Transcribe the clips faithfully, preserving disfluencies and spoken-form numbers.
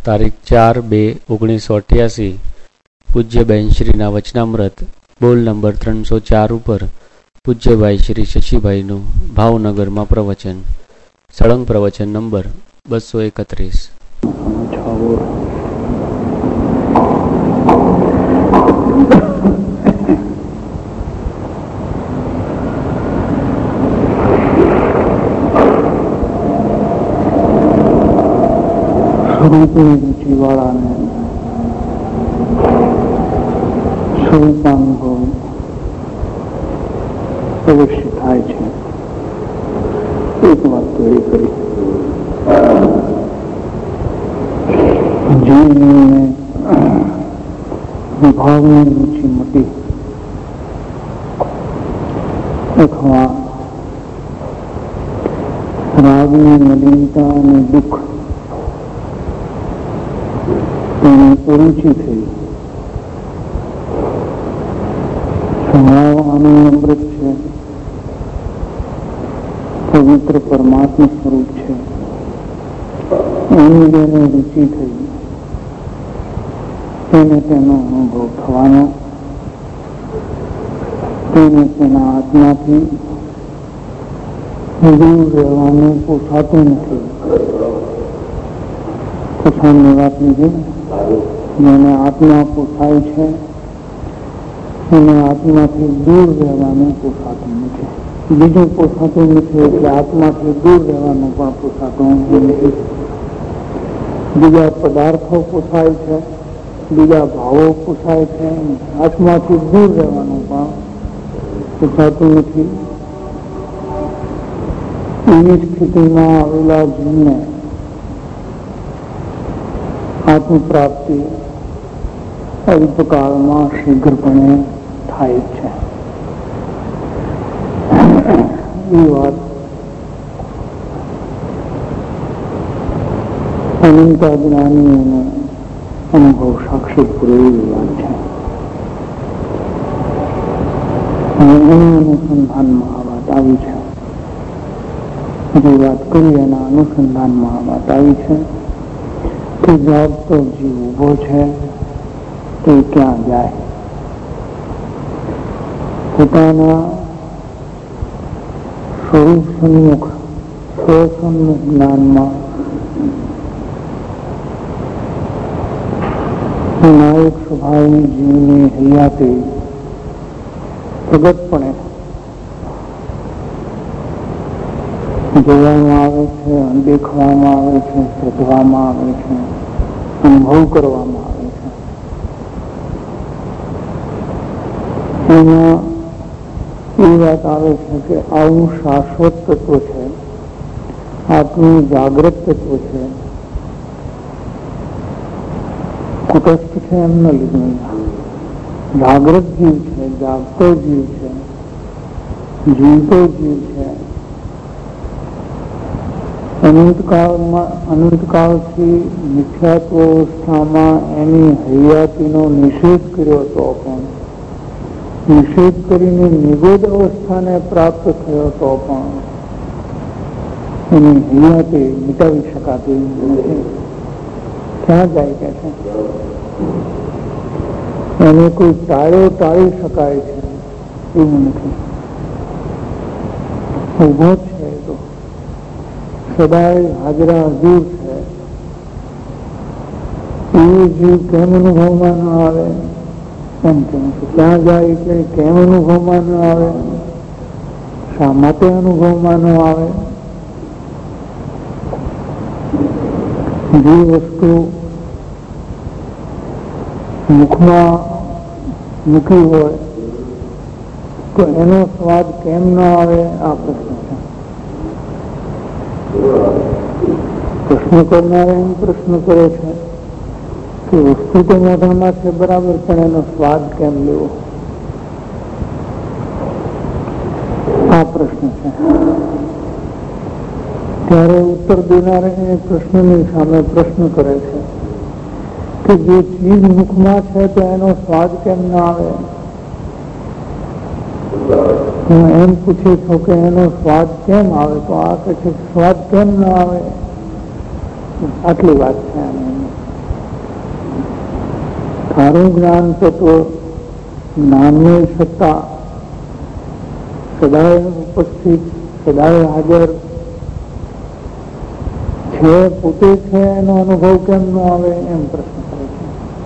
તારીખ ચાર બે ઓગણીસો અઠ્યાસી પૂજ્યબેન શ્રીના વચનામૃત બોલ નંબર ત્રણસો ચાર ઉપર પૂજ્યભાઈ શ્રી શશીભાઈનું ભાવનગરમાં પ્રવચન. સળંગ પ્રવચન નંબર બસો એકત્રીસ. સ્વરૂપની રુચિવાળાને સ્વરૂપાનુભવ અવશ્ય થાય છે. એક વાત તો એ કરી જીવને વિભાવની રુચિ મટી અથવા રાગની મલિનતા અને દુઃખ તેની અરુચિ થઈ. સ્વભાવ આનંદ અમૃત છે, પવિત્ર પરમાત્મા સ્વરૂપ છે, એની જેને રુચિ થઈ તેને તેનો અનુભવ થવાનો, તેને તેના આત્માથી દૂર રહેવાનું પોસાતું નથી. પોસાની વાત લીધી, જેને આત્મા પોસાય છે એને આત્માથી દૂર રહેવાનું પોસાતું નથી. બીજું પોસાતું નથી એટલે આત્માથી દૂર રહેવાનું પણ પોસાતું નથી. બીજા પદાર્થો પોસાય છે, બીજા ભાવો પોસાય છે, આત્માથી દૂર રહેવાનું પણ પોસાતું નથી. એવી સ્થિતિમાં આવેલા જીવને આત્મ પ્રાપ્તિ અલ્પકાળમાં શીઘ્રપણે થાય છે. એ વાત અનંત જ્ઞાનીઓનો અનુભવ સાક્ષી પૂરેલી વાત છે. અને એના અનુસંધાનમાં આ વાત આવી છે. જે વાત કરી એના અનુસંધાનમાં આ વાત આવી છે કે જાગતો જીવ ઉભો છે તે ક્યાં જાય? પોતાના સ્વરૂપ સન્મુખ સ્વસન્મુખ જ્ઞાનમાં નાયક સ્વભાવની જીવની હૈયાતી પ્રગટપણે જોવામાં આવે છે, દેખવામાં આવે છે, શોધવામાં આવે છે, અનુભવ કરવામાં આવે છે. એમાં એ વાત આવે છે કે આવું શાશ્વત તત્વ છે, આટલું જાગૃત તત્વ છે, કુટસ્થ છે એમ ન લીધું. જાગૃત જીવ છે, જાગતો જીવ છે, જીવતો જીવ છે. અનંતકાળમાં અનંતકાળથી મિથ્યાત્વ અવસ્થામાં એની હૈયાતીનો નિષેધ કર્યો હતો, પણ નિષેધ કરીને નિગોદ અવસ્થાને પ્રાપ્ત થયો હતો, પણ એની હૈયાતી મિટાવી શકાતી નથી. ક્યાં જાય કે છે? એને કોઈ ટાળ્યો ટાળી શકાય છે એવું નથી. ઉભો છે તો સદાય હાજરા હજુર છે. એવું જીવ કેમ અનુભવમાં ન આવે? એમ કેમ ક્યાં જાય એટલે કેમ અનુભવમાં ન આવે? શા માટે અનુભવમાં ન આવે? જે વસ્તુ મુખમાં મૂકી હોય તો એનો સ્વાદ કેમ ન આવે? આ પ્રશ્ન છે. પ્રશ્ન કરનારે એમ પ્રશ્ન કરે છે કે વસ્તુ તો મોઢામાં છે બરાબર, પણ એનો સ્વાદ કેમ લેવો? આ પ્રશ્ન છે. ત્યારે ઉત્તર દેનારે એ પ્રશ્નની સામે પ્રશ્ન કરે છે કે જે ચીજ મુખમાં છે તો એનો સ્વાદ કેમ ના આવે? હું એમ પૂછું છું કે એનો સ્વાદ કેમ આવે? તો આ કહે છે સ્વાદ કેમ ના આવે? આટલી વાત છે. સારું જ્ઞાન તત્વ, જ્ઞાનની સત્તા સદાય ઉપસ્થિત, સદાય હાજર છે, પોતે છે એનો અનુભવ કેમ ન આવે એમ પ્રશ્ન કરે છે.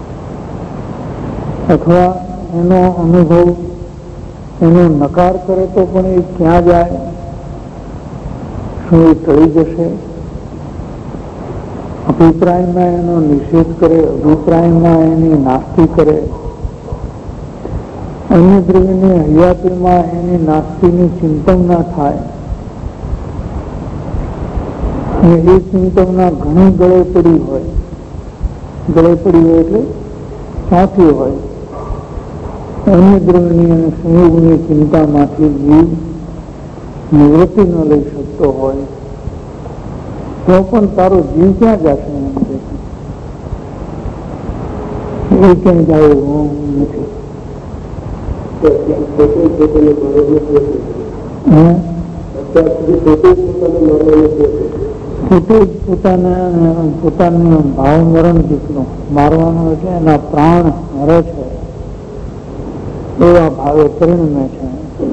અથવા એનો અનુભવ એનો નકાર કરે તો પણ એ ક્યાં જાય? શું એ ટળી જશે? અભિપ્રાયમાં એનો નિષેધ કરે, અભિપ્રાયમાં એની નાસ્તી કરે, અન્ય દ્રવ્યની હયાતીમાં એની નાસ્તીની ચિંતવના થાય અને એ ચિંતવના ઘણી ગળે પડી હોય, ગળે પડી હોય એટલે સાચી હોય, અન્ય દ્રવ્યની અને સંયોગની ચિંતામાંથી જીવ નિવૃત્તિ ન લઈ શકતો હોય તો પણ તારો જીવ ક્યાં જશે? એમ કે એ ક્યાં જાય એવું નથી. પોતે જ પોતાના પોતાનું ભાવ મરણ જેટલું મારવાનું એટલે એના પ્રાણ મરે છે એવા ભાવે પરિણમે છે.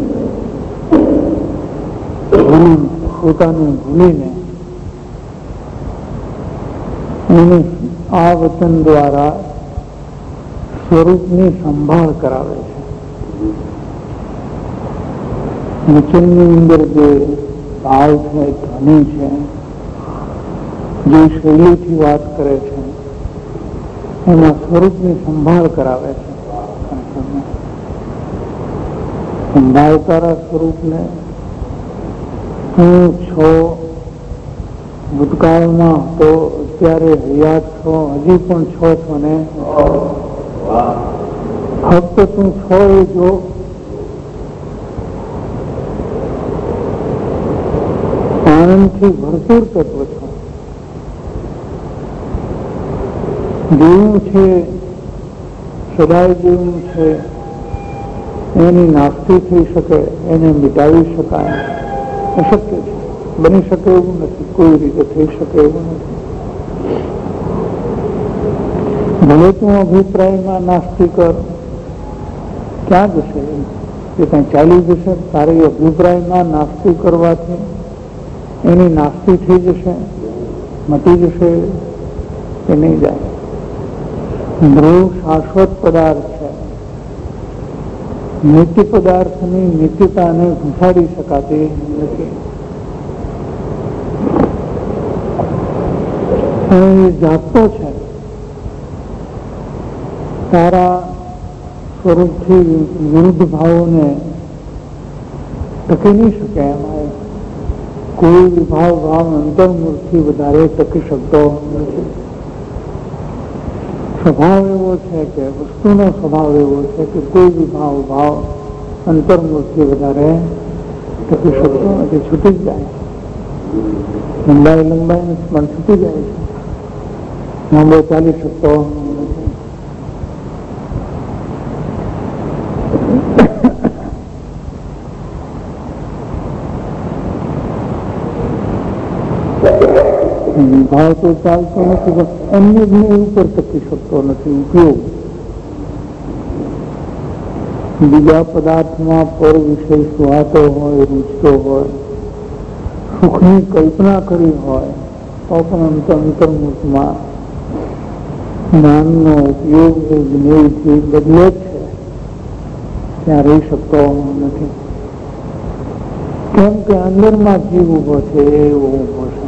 પોતાને ભૂલીને એનું આ વચન દ્વારા સ્વરૂપની સંભાળ કરાવે છે. વચનની અંદર જે ભાવ છે, ધ્વનિ છે, જે શૈલીથી વાત કરે છે એમાં સ્વરૂપની સંભાળ કરાવે છે. સંભાળકારા સ્વરૂપને હું છો, ભૂતકાળમાં હતો, અત્યારે હયાત છો, હજી પણ છો છો ને ફક્ત તું છો એ જો. આનંદથી ભરપૂર તત્વ છો. જેવું છે સદાય જેવું છે એની નાસ્તી થઈ શકે, એને મિટાવી શકાય અશક્ય છે, બની શકે એવું નથી, કોઈ રીતે થઈ શકે એવું નથી. ભલે તું અભિપ્રાયમાં નાસ્તી કર, ક્યાં જશે? એ કઈ ચાલી જશે? તારે અભિપ્રાયમાં નાસ્તી કરવાથી એની નાસ્તી થઈ જશે, મટી જશે કે નહીં જાય? ધ્રુવ શાશ્વત પદાર્થ છે. નિત્ય પદાર્થની નિત્યતાને ઘટાડી શકાતી નથી. એ જાગતો છે, તારા સ્વરૂપથી વિરુદ્ધ ભાવોને ટકી નહીં શકે. એમાં કોઈ વિભાવ ભાવ અંતર્મુખથી વધારે ટકી શકતો નથી. સ્વભાવ એવો છે કે વસ્તુનો સ્વભાવ એવો છે કે કોઈ વિભાવ ભાવ અંતર્મુખથી વધારે ટકી શકતો નથી, છૂટી જ જાય. લંબાઈ લંબાઈ પણ છૂટી જાય છે, લાંબો ચાલી શકતો નથી. ભાવ તો ચાલતો નથી, બસ અન્ય જ ઉપર ટકી શકતો નથી. ઉપયોગ બીજા પદાર્થમાં પર વિષય સુહાતો હોય, રૂચતો હોય, સુખની કલ્પના કરી હોય તો પણ અંતર્મુખમાં જ્ઞાનનો ઉપયોગ જ્ઞેયથી બદલે જ છે, ત્યાં રહી શકતો નથી. કેમ કે અંદરમાં જીવ ઉભો છે, એવો ઉભો છે,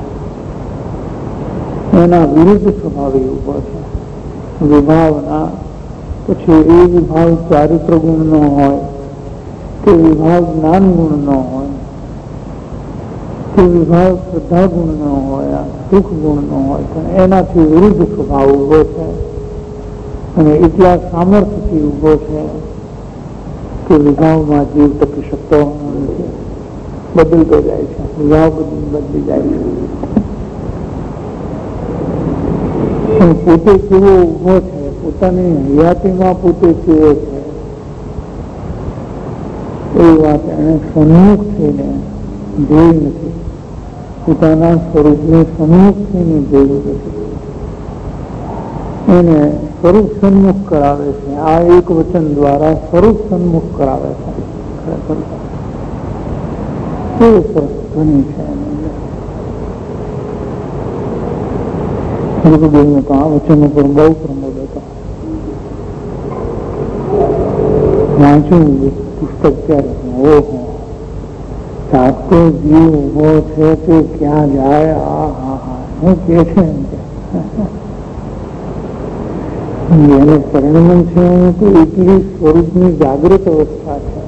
એના વિરુદ્ધ સ્વભાવે ઉભો છે. વિભાવના પછી એ વિભાવ ચારિત્ર ગુણ નો હોય કે વિભાવ જ્ઞાન ગુણ નો હોય કે વિભાવ શ્રદ્ધા ગુણ નો હોય, સુખ ગુણ નો હોય, પણ એનાથી વિરુદ્ધ સ્વભાવ ઉભો છે અને એટલા સામર્થ્યથી ઉભો છે કે વિભાવમાં જીવ ટકી શકતો નથી. બદલતો જાય છે, વિભાવ બદલી જાય છે. પોતે કેવો ઉભો છે, પોતાની હયાતીમાં પોતે કેવો છે એ વાત એને સન્મુખ થઈને જોઈ નથી. પોતાના સ્વરૂપને સન્મુખ થઈને જોયું નથી. એને સ્વરૂપ સન્મુખ કરાવે છે. આ એક વચન દ્વારા સ્વરૂપ સન્મુખ કરાવે છે. ખરેખર કેવું સરસ ધ્વનિ છે ગુરુદેવને તો આ વચન ઉપર બહુ પ્રમોદ હતો. વાંચું પુસ્તક ત્યારે ઓહો જાગતો જીવ ઉભો છે તે ક્યાં જાય. આ હા હા શું કે છે એને પરિણામ છે તો એટલી સ્વરૂપની જાગૃત અવસ્થા છે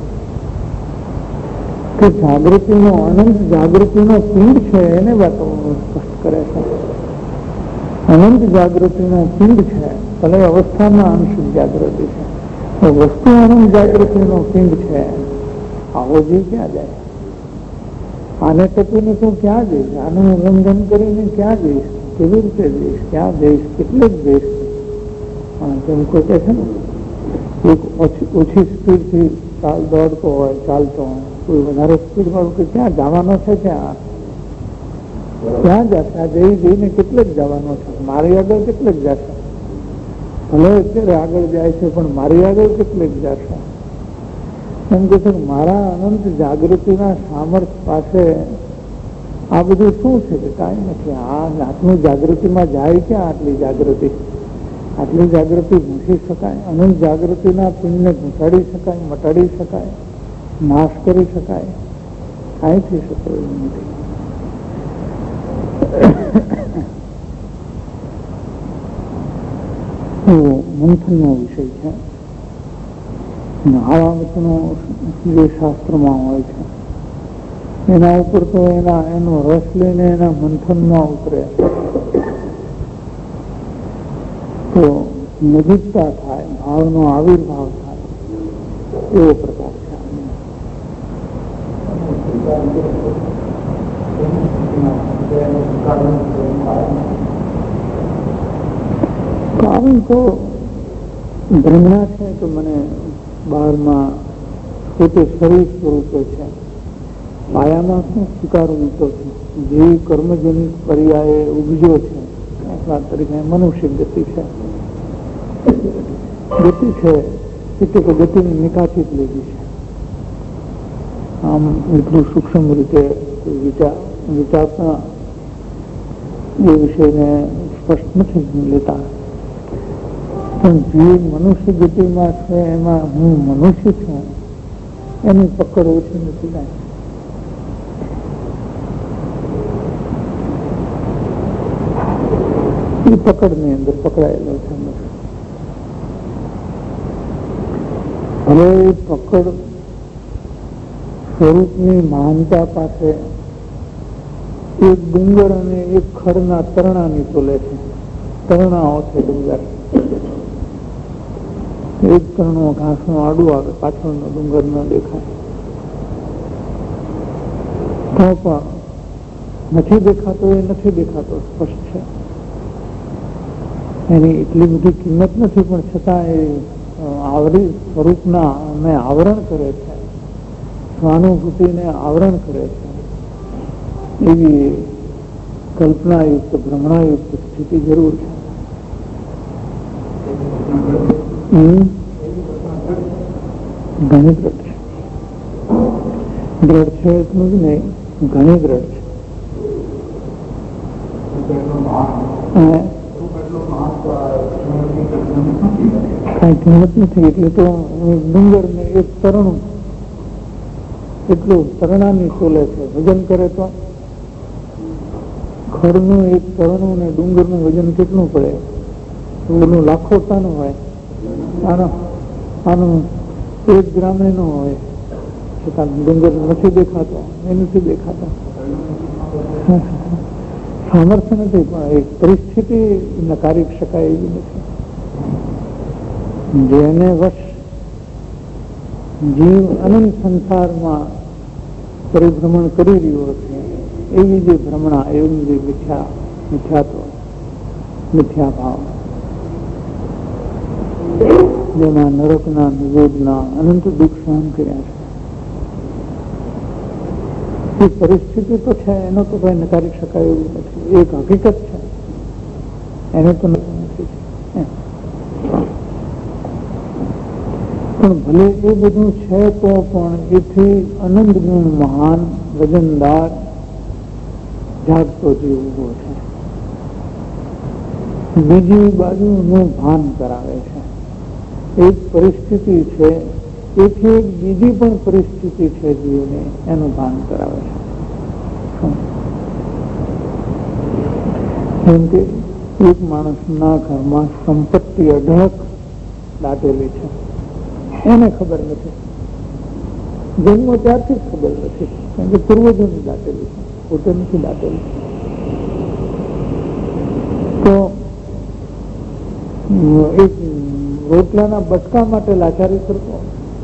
કે જાગૃતિનો અનંત જાગૃતિનો પિંડ છે એને વાતો સ્પષ્ટ કરે છે. અનંત જાગૃતિનો પિંડ છે ભલે અવસ્થામાં આંશિક જાગૃતિ છે વસ્તુ અનંત જાગૃતિનો પિંડ છે. આવો જીવ ક્યાં જાય? આને ટકીને તું ક્યાં જઈશ? આનું ઉલ્લંઘન કરીને ક્યાં જઈશ? કેવી રીતે જઈશ? ક્યાં જઈશ? કેટલેક જઈશ? જેમ કોઈ કહે છે ને એક ઓછી સ્પીડથી ચાલ દોડતો હોય ચાલતો હોય કોઈ વધારે સ્પીડ વાળું કે ક્યાં જવાનો છે? ત્યાં ક્યાં જશે? આ જઈ જઈને કેટલેક જવાનો છે? મારી આગળ કેટલેક જશે? ભલે અત્યારે આગળ જાય છે પણ મારી આગળ કેટલેક જશે? એમ કે છે મારા અનંત જાગૃતિના સામર્થ્ય પાસે આ બધું શું છે કે કાંઈ નથી. આ આટલું જાગૃતિમાં જાય ક્યાં? આટલી જાગૃતિ આટલી જાગૃતિ ભૂસી શકાય? અનંત જાગૃતિના પિંડને ઘટાડી શકાય, મટાડી શકાય, નાશ કરી શકાય? કાંઈ થઈ શકે એવું નથી. મંથનનો વિષય છે. આવા વચનો જે શાસ્ત્રમાં હોય છે એના ઉપર તો એના એનો રસ લઈને એના મંથનમાં ઉતરે તો નજીકતા થાય, ભાવનો આવિર્ભાવ થાય એવો પ્રકાર છે. કારણ તો ભ્રમણા છે કે મને બહારમાં પોતે શરીર સ્વરૂપે છે, માયામાં શું સ્વીકારવું તો છે, જે કર્મજનિત પર્યાય ઉપજો છે. દાખલા તરીકે મનુષ્ય ગતિ છે, ગતિ છે એટલે કે ગતિની નિકાસી જ લીધી છે. આમ એટલું સૂક્ષ્મ રીતે વિચાર વિચારતા એ વિષયને સ્પષ્ટ નથી લેતા. પણ જે મનુષ્ય ગતિમાં છે એમાં હું મનુષ્ય છું એની પકડ ઓછી નથી લાગી. એ પકડ ની અંદર પકડાયેલો છે. હવે પકડ સ્વરૂપની મહાનતા પાસે એક ડુંગર અને એક ખડના તરણાની તોલે છે. તરણાઓ છે ડુંગર, એક તરણું ઘાસનું આડું આવે, પાછળનો ડુંગર ન દેખાય તો પણ નથી દેખાતો એ નથી દેખાતો સ્પષ્ટ છે. એની એટલી બધી કિંમત નથી પણ છતાં એ આવરી સ્વરૂપના અમે આવરણ કરે છે, સ્વાનુભૂતિને આવરણ કરે છે. એવી કલ્પનાયુક્ત ભ્રમણાયુક્ત સ્થિતિ જરૂર છે. ઘણી દ્રઢ છે. દ્રઢ છે એટલું જ નહીં, ઘણી દ્રઢ છે. કઈ કિંમત નથી. એટલે તો ડુંગર ને એક તરણું એટલું તરણાની તોલે છે. વજન કરે તો ખડનું એક તરણું ને ડુંગરનું વજન કેટલું પડે? એનું લાખો ટન હોય. આનો આનું એક ગ્રામે નો હોય છતાં ડુંગર નથી દેખાતો. એ નથી દેખાતો, સામર્થ્ય નથી, પણ એક પરિસ્થિતિ નકારી શકાય એવી નથી. જેને વશ જીવ અનંત સંસારમાં પરિભ્રમણ કરી રહ્યો છે એવી જે ભ્રમણા, એવી જે મિથ્યા મિથ્યાત્વ મિથ્યા ભાવ, જેમાં નરકના નિવેદના અનંત દુઃખ સહન કર્યા છે, એ પરિસ્થિતિ તો છે, એનો તો કઈ નકારી શકાય એવું નથી. એક હકીકત છે, એને તો નથી. પણ ભલે એ બધું છે તો પણ એથી અનંતનું મહાન વજનદાર જાગતો જીવ ઉભો છે. બીજી બાજુનું ભાન કરાવે છે. એક પરિસ્થિતિ છે, એથી એક બીજી પણ પરિસ્થિતિ છે જીવને, એનું ભાન કરાવે છે. જેમ કે એક માણસના ઘરમાં સંપત્તિ અઢળક દાટેલી છે, એને ખબર નથી, જન્મ ત્યારથી જ ખબર નથી, કારણ કે પૂર્વજોની દાટેલી છે, પોતે નથી દાટેલી. તો એક રોટલાના બટકા માટે લાચારી કરતો,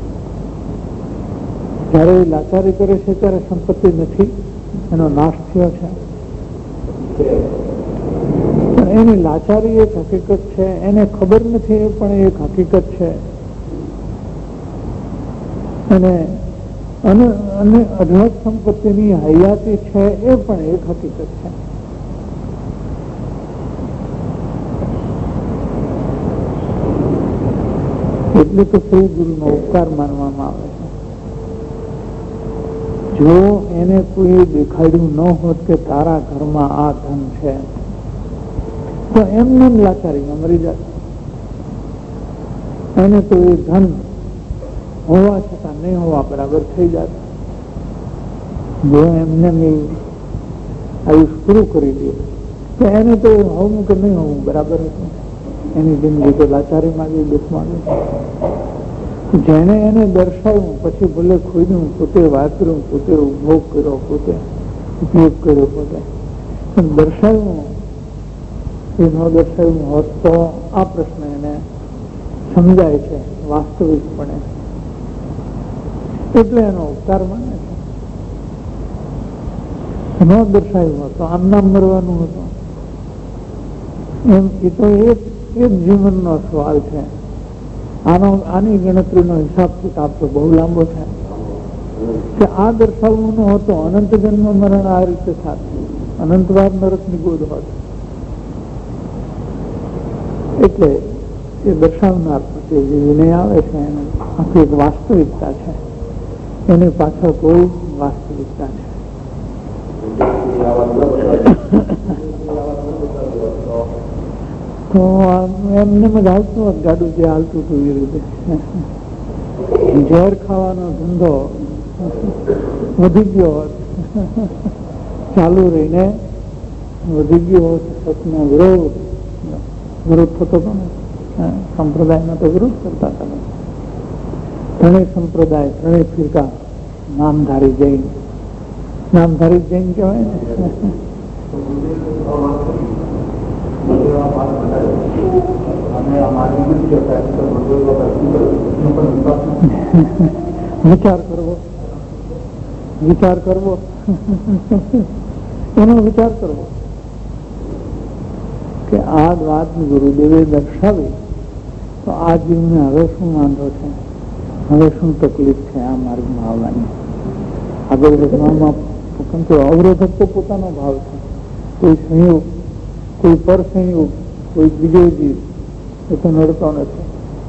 જયારે એ લાચારી કરે છે ત્યારે સંપત્તિ નથી, એનો નાશ થયો છે. પણ એની લાચારી એક હકીકત છે, એને ખબર નથી એ પણ એક હકીકત છે. અને અને અઢળક સંપત્તિની હયાતી છે એ પણ એક હકીકત છે. એટલે તો શ્રી ગુરુનો ઉપકાર માનવામાં આવે છે. જો એને કોઈ દેખાડ્યું ન હોત કે તારા ઘરમાં આ ધન છે, તો એમને એમ લાચારીમાં મરી જાય. એને તો એ ધન હોવા છતાં નહીં હોવા બરાબર થઈ જાય. જો એમને આયુષ પૂરું કરી દે તો એને તો હોવું કે નહીં હોવું બરાબર હતું. એની જિંદગી તો લાચારીમાં ગઈ, દુઃખમાં ગઈ. જેને એને દર્શાવ્યું પછી ભલે ખોદ્યું, પોતે વાપર્યું, પોતે ઉપભોગ કર્યો, પોતે ઉપયોગ કર્યો, પોતે પણ દર્શાવ્યું એ ન દર્શાવ્યું હોત તો આ પ્રશ્ન એને સમજાય છે વાસ્તવિકપણે. એટલે એનો ઉપકાર માને છે. ન દર્શાવ્યું હતો, આમ નામ મરવાનું હતું, એમ એ તો એક એક જીવનનો સવાલ છે. આનો આની ગણતરીનો હિસાબ કિતાબ તો બહુ લાંબો છે કે આ દર્શાવવું ન હતો, અનંત જન્મ મરણ આ રીતે થાત, અનંતવાર નરકની ગોદ હોત. એટલે એ દર્શાવનાર પ્રત્યે જે વિનય આવે છે એને આખી એક વાસ્તવિકતા છે, એની પાછળ કોઈ વાસ્તવિકતા છે. તો એમને જ હાલતું હોત ગાડું જે હાલતું હતું એ રીતે. ઝેર ખાવાનો ધંધો વધી ગયો હોત, ચાલુ રહીને વધી ગયો હોત, સતનો વિરોધ વિરોધ થતો હતો ને, સંપ્રદાયનો તો વિરોધ કરતા હતા. ત્રણેય સંપ્રદાય, ત્રણેય ફિરકા, નામધારી જૈન, નામધારી જૈન કહેવાય ને. વિચાર કરવો, વિચાર કરવો, એનો વિચાર કરવો કે આ વાત ગુરુદેવે દર્શાવી તો આ જીવને હવે શું વાંધો છે, હવે શું તકલીફ છે આ માર્ગમાં આવવાની, આગળ વધવામાં. અવરોધક તો પોતાનો ભાવ છે, કોઈ સંયોગ, કોઈ પર સંયોગ, કોઈ બીજો જીવ એ તો નડતો નથી.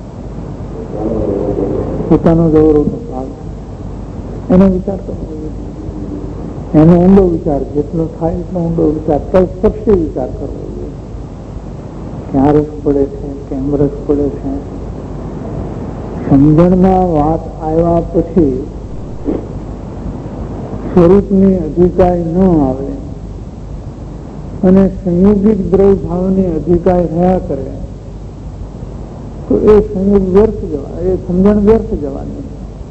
પોતાનો જ અવરોધક ભાવ છે, એનો વિચાર કરવો જોઈએ. એનો ઊંડો વિચાર, જેટલો થાય એટલો ઊંડો વિચાર, તલસ્પર્શી વિચાર કરવો જોઈએ. ક્યાં રસ પડે છે, કેમ રસ પડે છે. સમજણમાં વાત આવ્યા પછી સ્વરૂપની અધિકાય ન આવે અને સંયોગિક દ્રવ્ય ભાવની અધિકાય રહ્યા કરે તો એ સંયોગ વ્યર્થ જવા, એ સમજણ વ્યર્થ જવાની.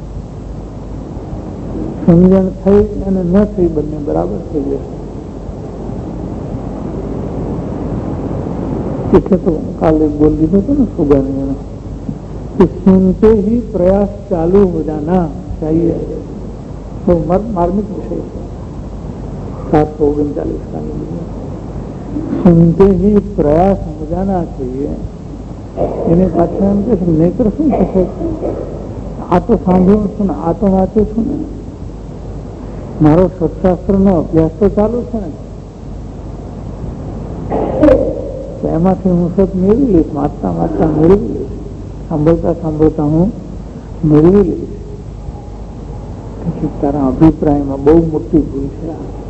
સમજણ થઈ અને ન થઈ બંને બરાબર થઈ જશે. એટલે તો કાલે બોલ દીધો હતો ને સુગાની कि सुनते ही प्रयास चालू हो जाना चाहिए. तो मार्मिक विषय सात सौ उनचालीस का सुनते ही प्रयास हो जाना चाहिए. એને પાછળ એમ કે નહીતર શું થશે, આ તો સાંભળ્યું છું ને, આ તો વાંચ્યું છું ને, મારો સત્શાસ્ત્ર નો અભ્યાસ તો ચાલુ છે ને, એમાંથી હું સત મેળવી લઈશ, વાંચતા વાંચતા મેળવી લઈશ, સાંભળતા સાંભળતા હું મેળવી લે છે. તારા અભિપ્રાયમાં બહુ મોટી ભૂલ છે.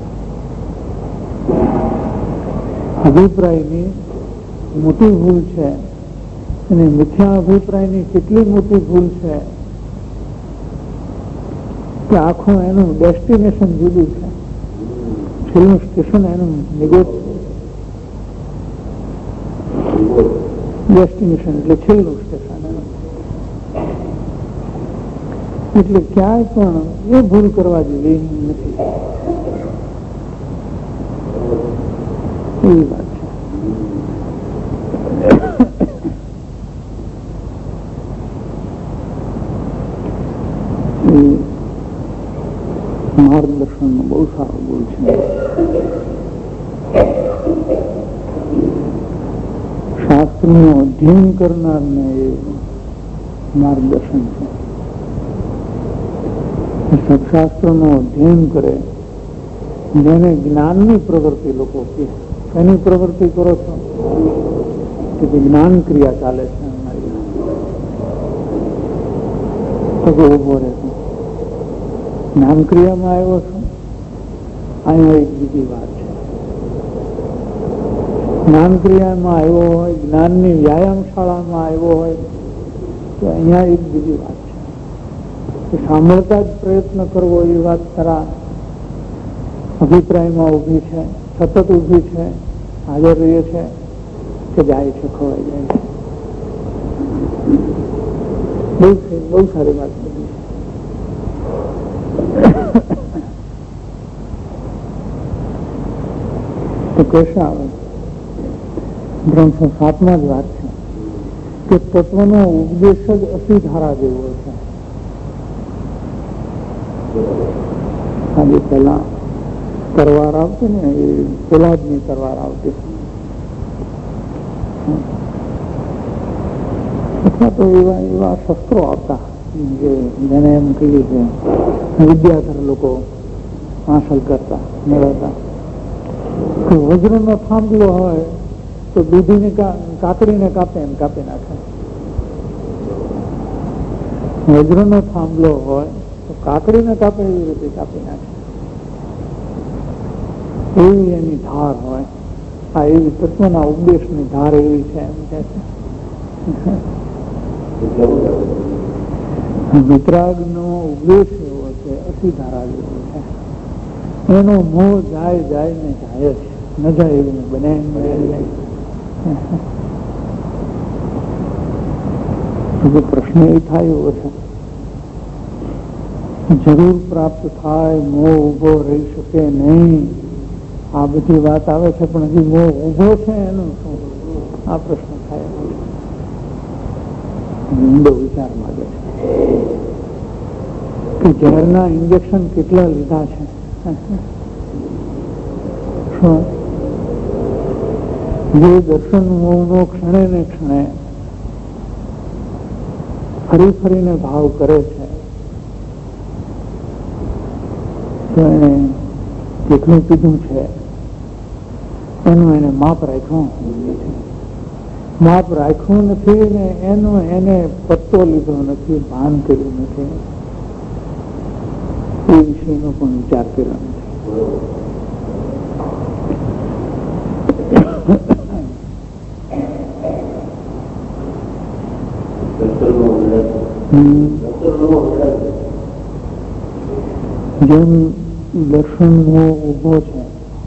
અભિપ્રાયની મોટી ભૂલ છે અને મિથ્યા અભિપ્રાયની કેટલી મોટી ભૂલ છે કે આખું એનું ડેસ્ટિનેશન જુદું છે. છેલ્લું સ્ટેશન એનું નિગોત ડેસ્ટિનેશન એટલે છેલ્લું સ્ટેશન એનું. એટલે ક્યાંય પણ એ ભૂલ કરવા જેવી નથી. એવી વાત છે. માર્ગદર્શન નો બહુ સારો ગુણ છે. શાસ્ત્ર નું અધ્યયન કરનાર ને એ માર્ગદર્શન છે. સત્શાસ્ત્ર નું અધ્યયન કરે જેને જ્ઞાનની પ્રવૃત્તિ લોકો કહે. એની પ્રવૃત્તિ કરો છો કે જ્ઞાન ક્રિયા ચાલે છે અમારી તો ઉભો રહેતો જ્ઞાન ક્રિયામાં આવ્યો છું. અહીંયા એક બીજી વાત છે. જ્ઞાન ક્રિયામાં આવ્યો હોય, જ્ઞાનની વ્યાયામ શાળામાં આવ્યો હોય તો અહીંયા એક બીજી વાત છે. સાંભળતા જ પ્રયત્ન કરવો એ વાત ખરા અભિપ્રાયમાં ઊભી છે, સતત ઊભી છે, હાજર રહે છે કે જાય છે, ખોવાઈ જાય છે. બહુ બહુ સારી વાત બધી છે. તો કહેશે આવે ત્રણસો સાતમાં જ વાત છે કે તત્વનો ઉપદેશ જ અસીધારા જેવો છે. આજે પેલા તરવાર આવતી ને એ પોલાદની તરવાર આવતી અથવા તો એવા એવા શસ્ત્રો આવતા જેને એમ કહીએ કે વિદ્યાધર લોકો હાંસલ કરતા મેળવતા. વજ્રનો થાંભલો હોય તો દૂધીને કાકડીને કાપે એમ કાપી નાખે. વજ્રનો થાંભલો હોય તો કાકડીને કાપે એવી રીતે કાપી નાખે. એવી એની ધાર હોય. આ એવી તત્વના ઉપદેશની ધાર એવી છે એમ કે વિતરાગ નો ઉપદેશ એવો છે, અસીધારા જેવો છે. એનો મોહ જાય જાય ને જાય છે, ન જાય એવી બને જાય. પ્રશ્ન એ થાય એવો છે જરૂર પ્રાપ્ત થાય, મોહ ઉભો રહી શકે નહીં. આ બધી વાત આવે છે પણ હજી મોહ ઉભો છે એનું શું? આ પ્રશ્ન થાય. ઊંડો વિચાર માંગે છે કે ઝેરના ઇન્જેક્શન કેટલા લીધા છે. જે દર્શન મોહનો ક્ષણે ને ક્ષણે ફરી ફરીને ભાવ કરે છે તો એને કેટલું કીધું છે એનું એને માપ રાખ્યું નથી. માપ રાખ્યું નથી ને એનો એને પત્તો લીધો નથી, ભાન કર્યું નથી, એ વિષયનો પણ વિચાર કર્યો નથી. જેમ દર્શન મોહ ઉભો છે,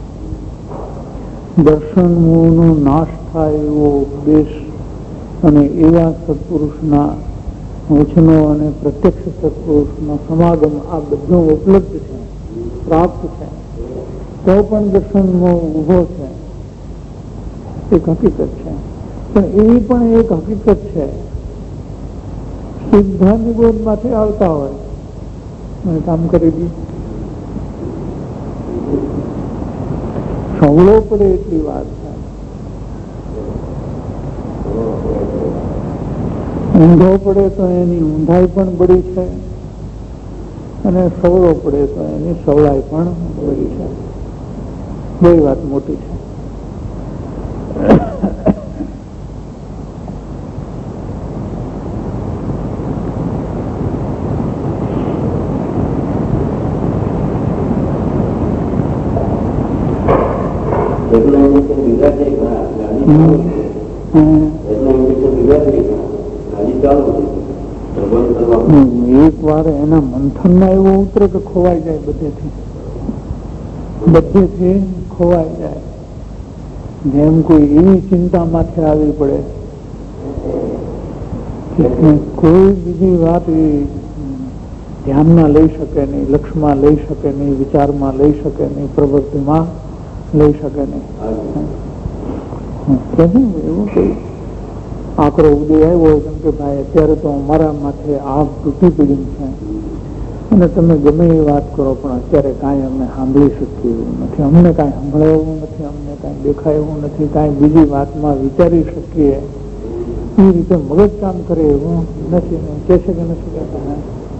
દર્શન મોહ નો નાશ થાય એવો ઉપદેશ અને એવા સત્પુરુષના વચનો અને પ્રત્યક્ષ સત્પુરુષનો સમાગમ આ બધું ઉપલબ્ધ છે, પ્રાપ્ત છે, તો પણ દર્શન મોહ ઉભો છે. એક હકીકત છે. પણ એવી પણ એક હકીકત છે સીધા નિબોધ માંથી આવતા હોય મને કામ કરી દીધું. સવળો પડે એટલી વાત છે. ઊંધો પડે તો એની ઊંધાઈ પણ બળી છે અને સવળો પડે તો એની સવળાઈ પણ બળી છે. બે વાત મોટી છે. એક વાર એના મંથનમાં એવું ઉતરે કે ખોવાઈ જાય, બધેથી બધેથી ખોવાઈ જાય. જેમ કોઈ એવી ચિંતા માથે આવી પડે કે કોઈ બીજી વાત એ ધ્યાનમાં લઈ શકે નહીં, લક્ષ્યમાં લઈ શકે નહીં, વિચારમાં લઈ શકે નહીં, પ્રવૃત્તિમાં લઈ શકે નહીં. એવું કઈ આકરો ઉદય આવ્યો કેમ કે ભાઈ અત્યારે તો અમારા માથે આગ તૂટી પડી છે અને તમે ગમે એ વાત કરો પણ અત્યારે કાંઈ અમે સાંભળી શકીએ એવું નથી, અમને કાંઈ સાંભળે એવું નથી, અમને કાંઈ દેખાય એવું નથી, કાંઈ બીજી વાતમાં વિચારી શકીએ એ રીતે મગજ કામ કરે એવું નથી. કે છે કે નથી કહેતા?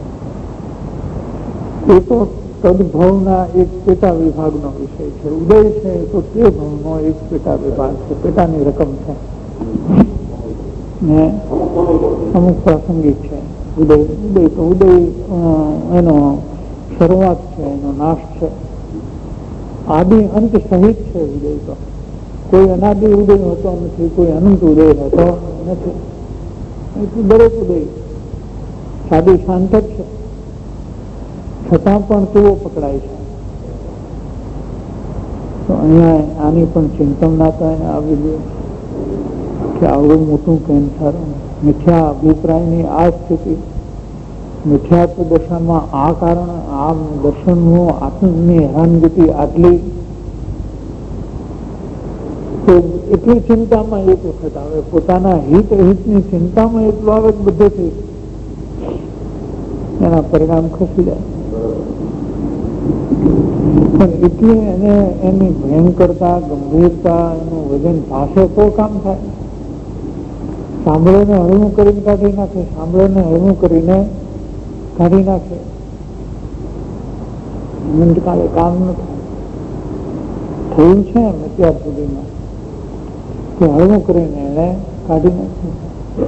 એ તો તદભવના એક પેટા વિભાગનો વિષય છે. ઉદય છે એ તો તે ભવનો એક પેટા વિભાગ છે, પેટાની રકમ છે ને અમુક પ્રાસંગિક છે. ઉદય ઉદય તો ઉદય એનો શરૂઆત છે, એનો નાશ છે, આદિ અંત સહિત છે. ઉદય તો કોઈ અનાદિ ઉદય હોતો નથી, કોઈ અનંત ઉદય હોતો નથી. દરેક ઉદય સાદી શાંત જ છે, છતાં પણ કેવો પકડાય છે. તો અહીંયા આની પણ ચિંતના તો એને આવી ગયું કે આવડું મોટું કેન્સર, મિથ્યા અભિપ્રાયની આ સ્થિતિ, મિથ્યાત્વ દશામાં આ કારણ, આ દર્શનનું આત્મની હેરાનગતિ આટલી, તો એટલી ચિંતામાં એક વખત આવે, પોતાના હિત અહિતની ચિંતામાં એટલું આવે કે બધેથી એના પરિણામ ખસી જાય. પણ એટલી એને એની ભયંકરતા, ગંભીરતા, એનું વજન ભાષે તો કામ થાય. સાંભળોને હળવું કરીને કાઢી નાખે, સાંભળોને હળવું કરીને કાઢી નાખે, મિનિટકાલે કામ નથી થયું છે એમ અત્યાર સુધીમાં કે હળવું કરીને એને કાઢી નાખ્યું.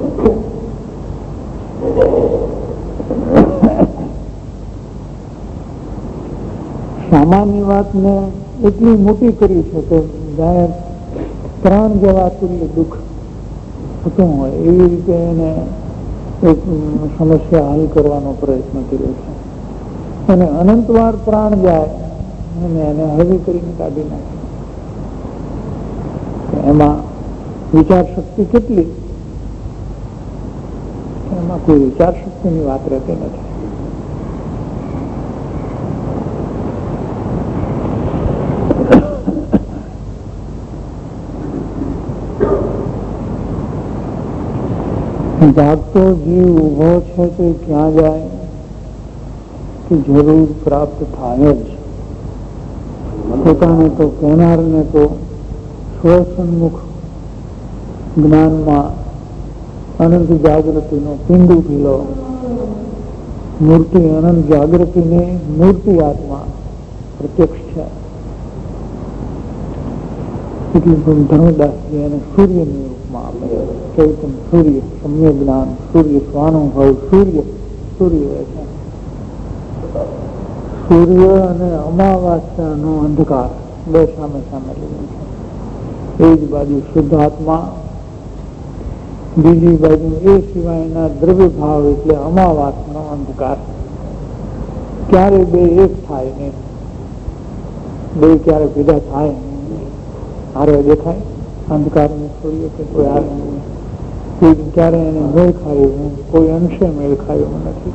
સામાન્ય વાતને એટલી મોટી કરી છે કે જાહેર પ્રાણ જેવા તુલ્ય દુઃખ થતું હોય એવી રીતે એને એક સમસ્યા હલ કરવાનો પ્રયત્ન કર્યો છે. અને અનંતવાર પ્રાણ જાય અને એને હળવી કરીને કાઢી નાખે. એમાં વિચાર શક્તિ કેટલી, એમાં કોઈ વિચાર શક્તિની વાત રહેતી નથી. જાગતો જીવ ઉભો છે તે ક્યાં જાય કે જરૂર પ્રાપ્ત થાય જ. પોતાને તો કહેનારને તો સ્વસન્મુખ જ્ઞાનમાં અનંત જાગૃતિનો પિંડ ઉઠેલો, મૂર્તિ અનંત જાગૃતિની મૂર્તિ આત્મા પ્રત્યક્ષ છે. એટલે ધર્મદાસજી એને સૂર્યની રૂપમાં આપે, ચૈતન સૂર્ય, સમ્ય જ્ઞાન સૂર્ય, સ્વાનુભવ સૂર્ય. સૂર્ય છે સૂર્ય અને અમાવાસ્યાનો અંધકાર બે સામે સામે લીધું છે. એ જ બાજુ શુદ્ધ આત્મા, બીજી બાજુ એ સિવાયના દ્રવ્ય ભાવ એટલે અમાવાસનો અંધકાર. ક્યારે બે એક થાય નહીં, બે ક્યારે ભેગા થાય નહીં. હારે દેખાય અંધકાર ને સૂર્ય કે કોઈ હારે નહીં, કોઈ ક્યારે એને મેળ ખાયું, કોઈ અંશે મેળ ખાયું નથી.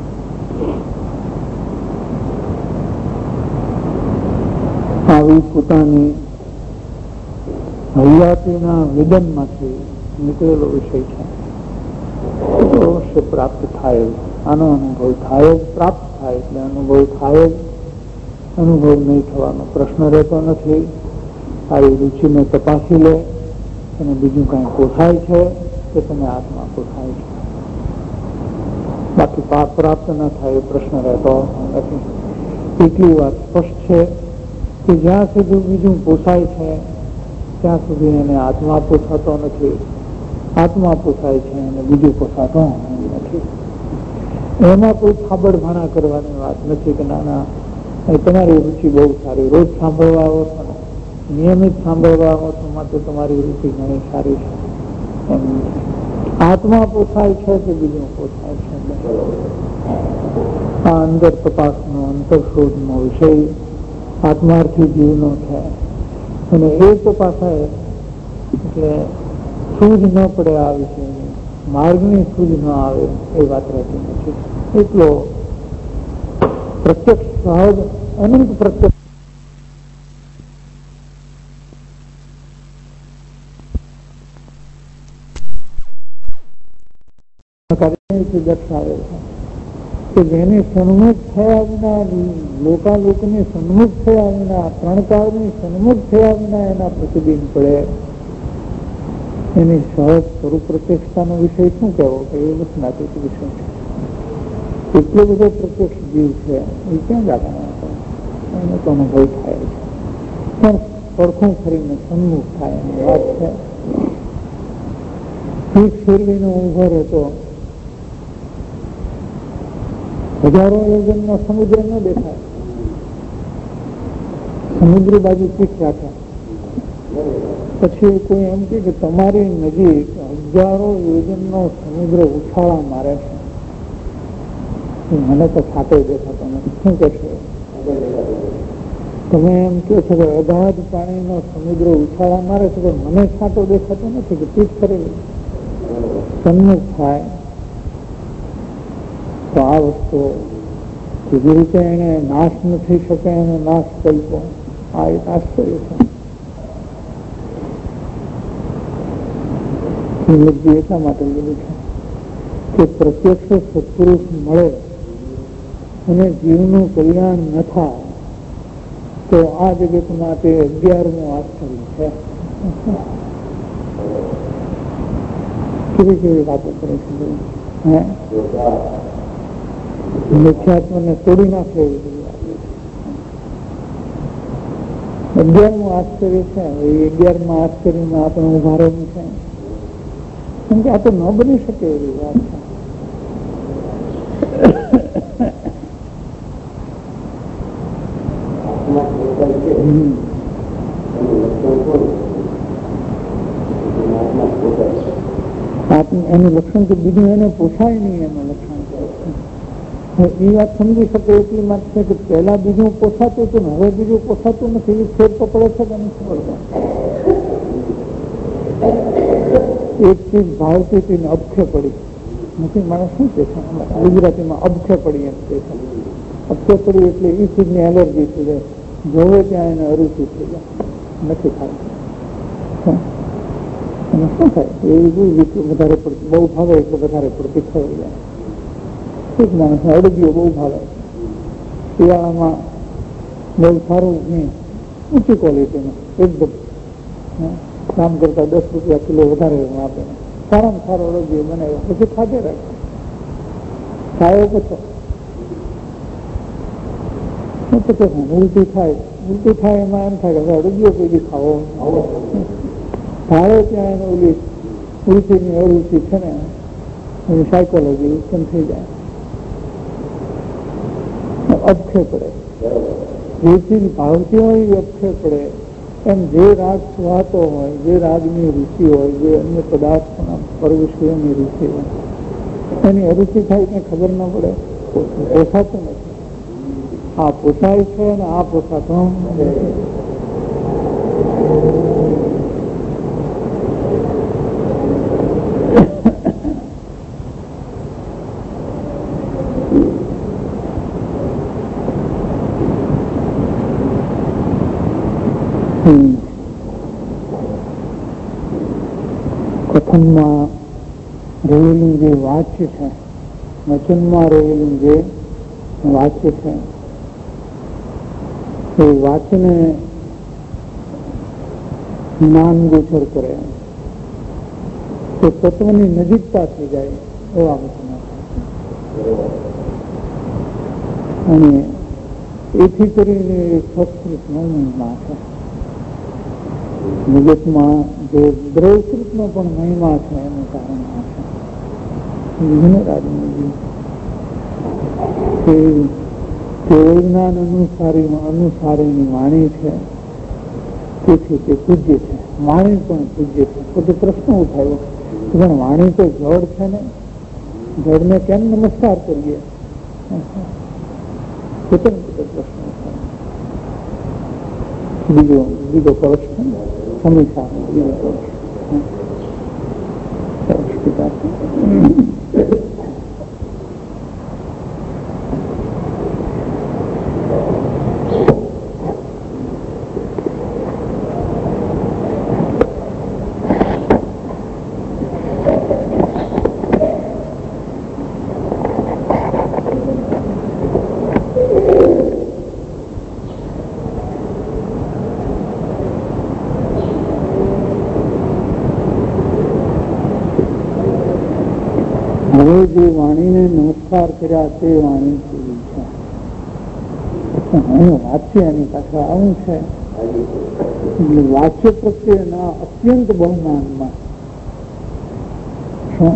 આવી પોતાની હયાતીના વેદનમાંથી નીકળેલો વિષય છે. અવશ્ય પ્રાપ્ત થાય, આનો અનુભવ થાય, પ્રાપ્ત થાય એટલે અનુભવ થાય જ. અનુભવ નહીં થવાનો પ્રશ્ન રહેતો નથી. આવી રુચિને તપાસી લે અને બીજું કઈ પોસાય છે કે તમે આત્મા પોસાય છે. બાકી પાપ પ્રાપ્ત ન થાય એ પ્રશ્ન રહેતો નથી. એટલી વાત સ્પષ્ટ છે કે જ્યાં સુધી બીજું પોસાય છે ત્યાં સુધી એને આત્મા પોસાતો નથી, આત્મા પોસાય છે અને બીજું પોસાતો નથી. એમાં કોઈ ખાબડ ભાણા કરવાની વાત નથી કે ના ના તમારી રુચિ બહુ સારી, રોજ સાંભળવા આવો છો નિયમિત સાંભળવા છો માટે તમારી રૂચિ ઘણી સારી છે. આત્મા પોસાય છે કે બીજું પોસાય છે? આ અંદર તપાસનો અંતરશોધનો વિષય આત્માર્થી જીવનો છે અને એ તપાસાય એટલે સૂઝ ન પડે આ વિષયની, માર્ગની સૂઝ ન આવે એ વાત રહેતી નથી. એટલો પ્રત્યક્ષ સહજ અનંત પ્રત્યક્ષ દર્શાવે છે કે જેને સન્મુખ થયા વિના, લોકાલોકને સન્મુખ થયા વિના, ત્રણ કાળની સન્મુખ થયા વિના એના પ્રતિબિંબ પડે એની સહજ સ્વરૂપ પ્રત્યક્ષતાનો વિષય શું કહેવો કે એ વચનાતીત વિષય છે. એટલો બધો પ્રત્યક્ષ જીવ છે એ ક્યાં જાણવા એનો તો અનુભવ થાય છે, પણ પડખું ફરીને સન્મુખ થાય એની વાત છે. એક શેરડીનો ઉભો રહેતો હજારો યોજનનો સમુદ્ર ન દેખાય, સમુદ્ર બાજુ પીઠ રાખે, પછી કોઈ એમ કે તમારી નજીક હજારો યોજનનો સમુદ્ર ઉછાળા મારે છે, મને તો ખાતો દેખાતો નથી. શું કે છે? તમે એમ કહો છો કે અગાધ પાણીનો સમુદ્ર ઉછાળા મારે છે, પણ મને ખાતો દેખાતો નથી કે પીઠ કરેલી સન્મુખ થાય તો આ વસ્તુ કેવી રીતે એને નાશ ન થઈ શકે એનો નાશ કલ્પો, આ એક આશ્ચર્ય છે. એટલા માટે લીધું છે કે પ્રત્યક્ષ સત્પુરુષ મળે અને જીવનું કલ્યાણ ન થાય તો આ જગત માટે અગિયારમું આશ્ચર્ય છે. કેવી કેવી વાતો કરે છે હે મિથ્યાત્મને તોડી નાખે એવી બધી વાત. અગિયારમું આશ્ચર્ય છે. એ અગિયારમાં આશ્ચર્યમાં આપણે ઉભા રહેવું છે, કેમ કે આ તો ન બની શકે એવી વાત છે. એનું લક્ષણ તો બીજું એને પોસાય નહીં, એનું લક્ષણ એ વાત સમજી શકે એટલી વાત છે કે પહેલા બીજું પોસાતું હતું ને હવે બીજું પોસાતું નથી. એ ફેર તો પડે છે કે નથી પડતો? એક ચીજ ભાવતી હતી ને અબખે પડી નથી. માણસ શું કે છે ગુજરાતીમાં અબખે પડી એમ કે છે. અબખે પડી એટલે એ ચીજની એલર્જી થઈ જાય, જોવે ત્યાં એને અરુચિ થઈ જાય, નથી ખાતું. અને શું થાય એ વધારે પડતી બહુ ભાવે એટલે વધારે પડતી ખવાઈ જાય. એક માણસ અડદીઓ બહુ ભાવે, શિયાળામાં બહુ સારું નહીં ઊંચી ક્વોલિટીનું એકદમ કામ કરતા દસ રૂપિયા કિલો વધારે આપે, સારામાં સારો અડદીઓ બનાવ્યો પછી ખાધે રાખે, ખાયો પછી પછી ઉલટી થાય. ઉલટી થાય એમાં એમ થાય કે અડદીઓ કોઈ બી ખાવો ભાવે ત્યાં એને ઓલી ઉલટીની અરુચિ છે ને એની સાયકોલોજી ઉત્પન્ન થઈ જાય, અબખે પડે. જે ચીજ ભાવતી હોય એ અબખે પડે. એમ જે રાગ સુહાતો હોય, જે રાગની રુચિ હોય, જે અન્ય પદાર્થોના પરવિષયોની રુચિ હોય, એની અરુચિ થાય કંઈ ખબર ન પડે, પોસાતું નથી. આ પોસાય છે અને આ પોસાતો નથી. કથનમાં રહેલું જે વાચ્ય છે, વચનમાં રહેલું જે વાચ્ય છે, એ વાચને જ્ઞાન ગોચર કરે તો તત્વની નજીકતા થઈ જાય એવા વચનો છે. અને એથી કરીને સંસ્કૃતનો મહિમા છે. જગતમાં જે દ્રવકૃતનો પણ મહિમા છે એનું કારણ આ છે. કેવળ જ્ઞાન અનુસારી અનુસારીની વાણી છે તેથી તે પૂજ્ય છે. વાણી પણ પૂજ્ય છે. પછી પ્રશ્ન ઉઠાવ્યો પણ વાણી તો જળ છે ને, જળને કેમ નમસ્કાર કરીએ? પ્રશ્ન બીજો બીજો પ્રશ્ન હંમેશા બીજો પ્રશ્ન હવે જે વાણીને નમસ્કાર કર્યા તે વાણી કેવી છે? એનું વાચ્ય એની પાસે આવું છે. એટલે વાચ્ય પ્રત્યેના અત્યંત બહુમાનમાં શું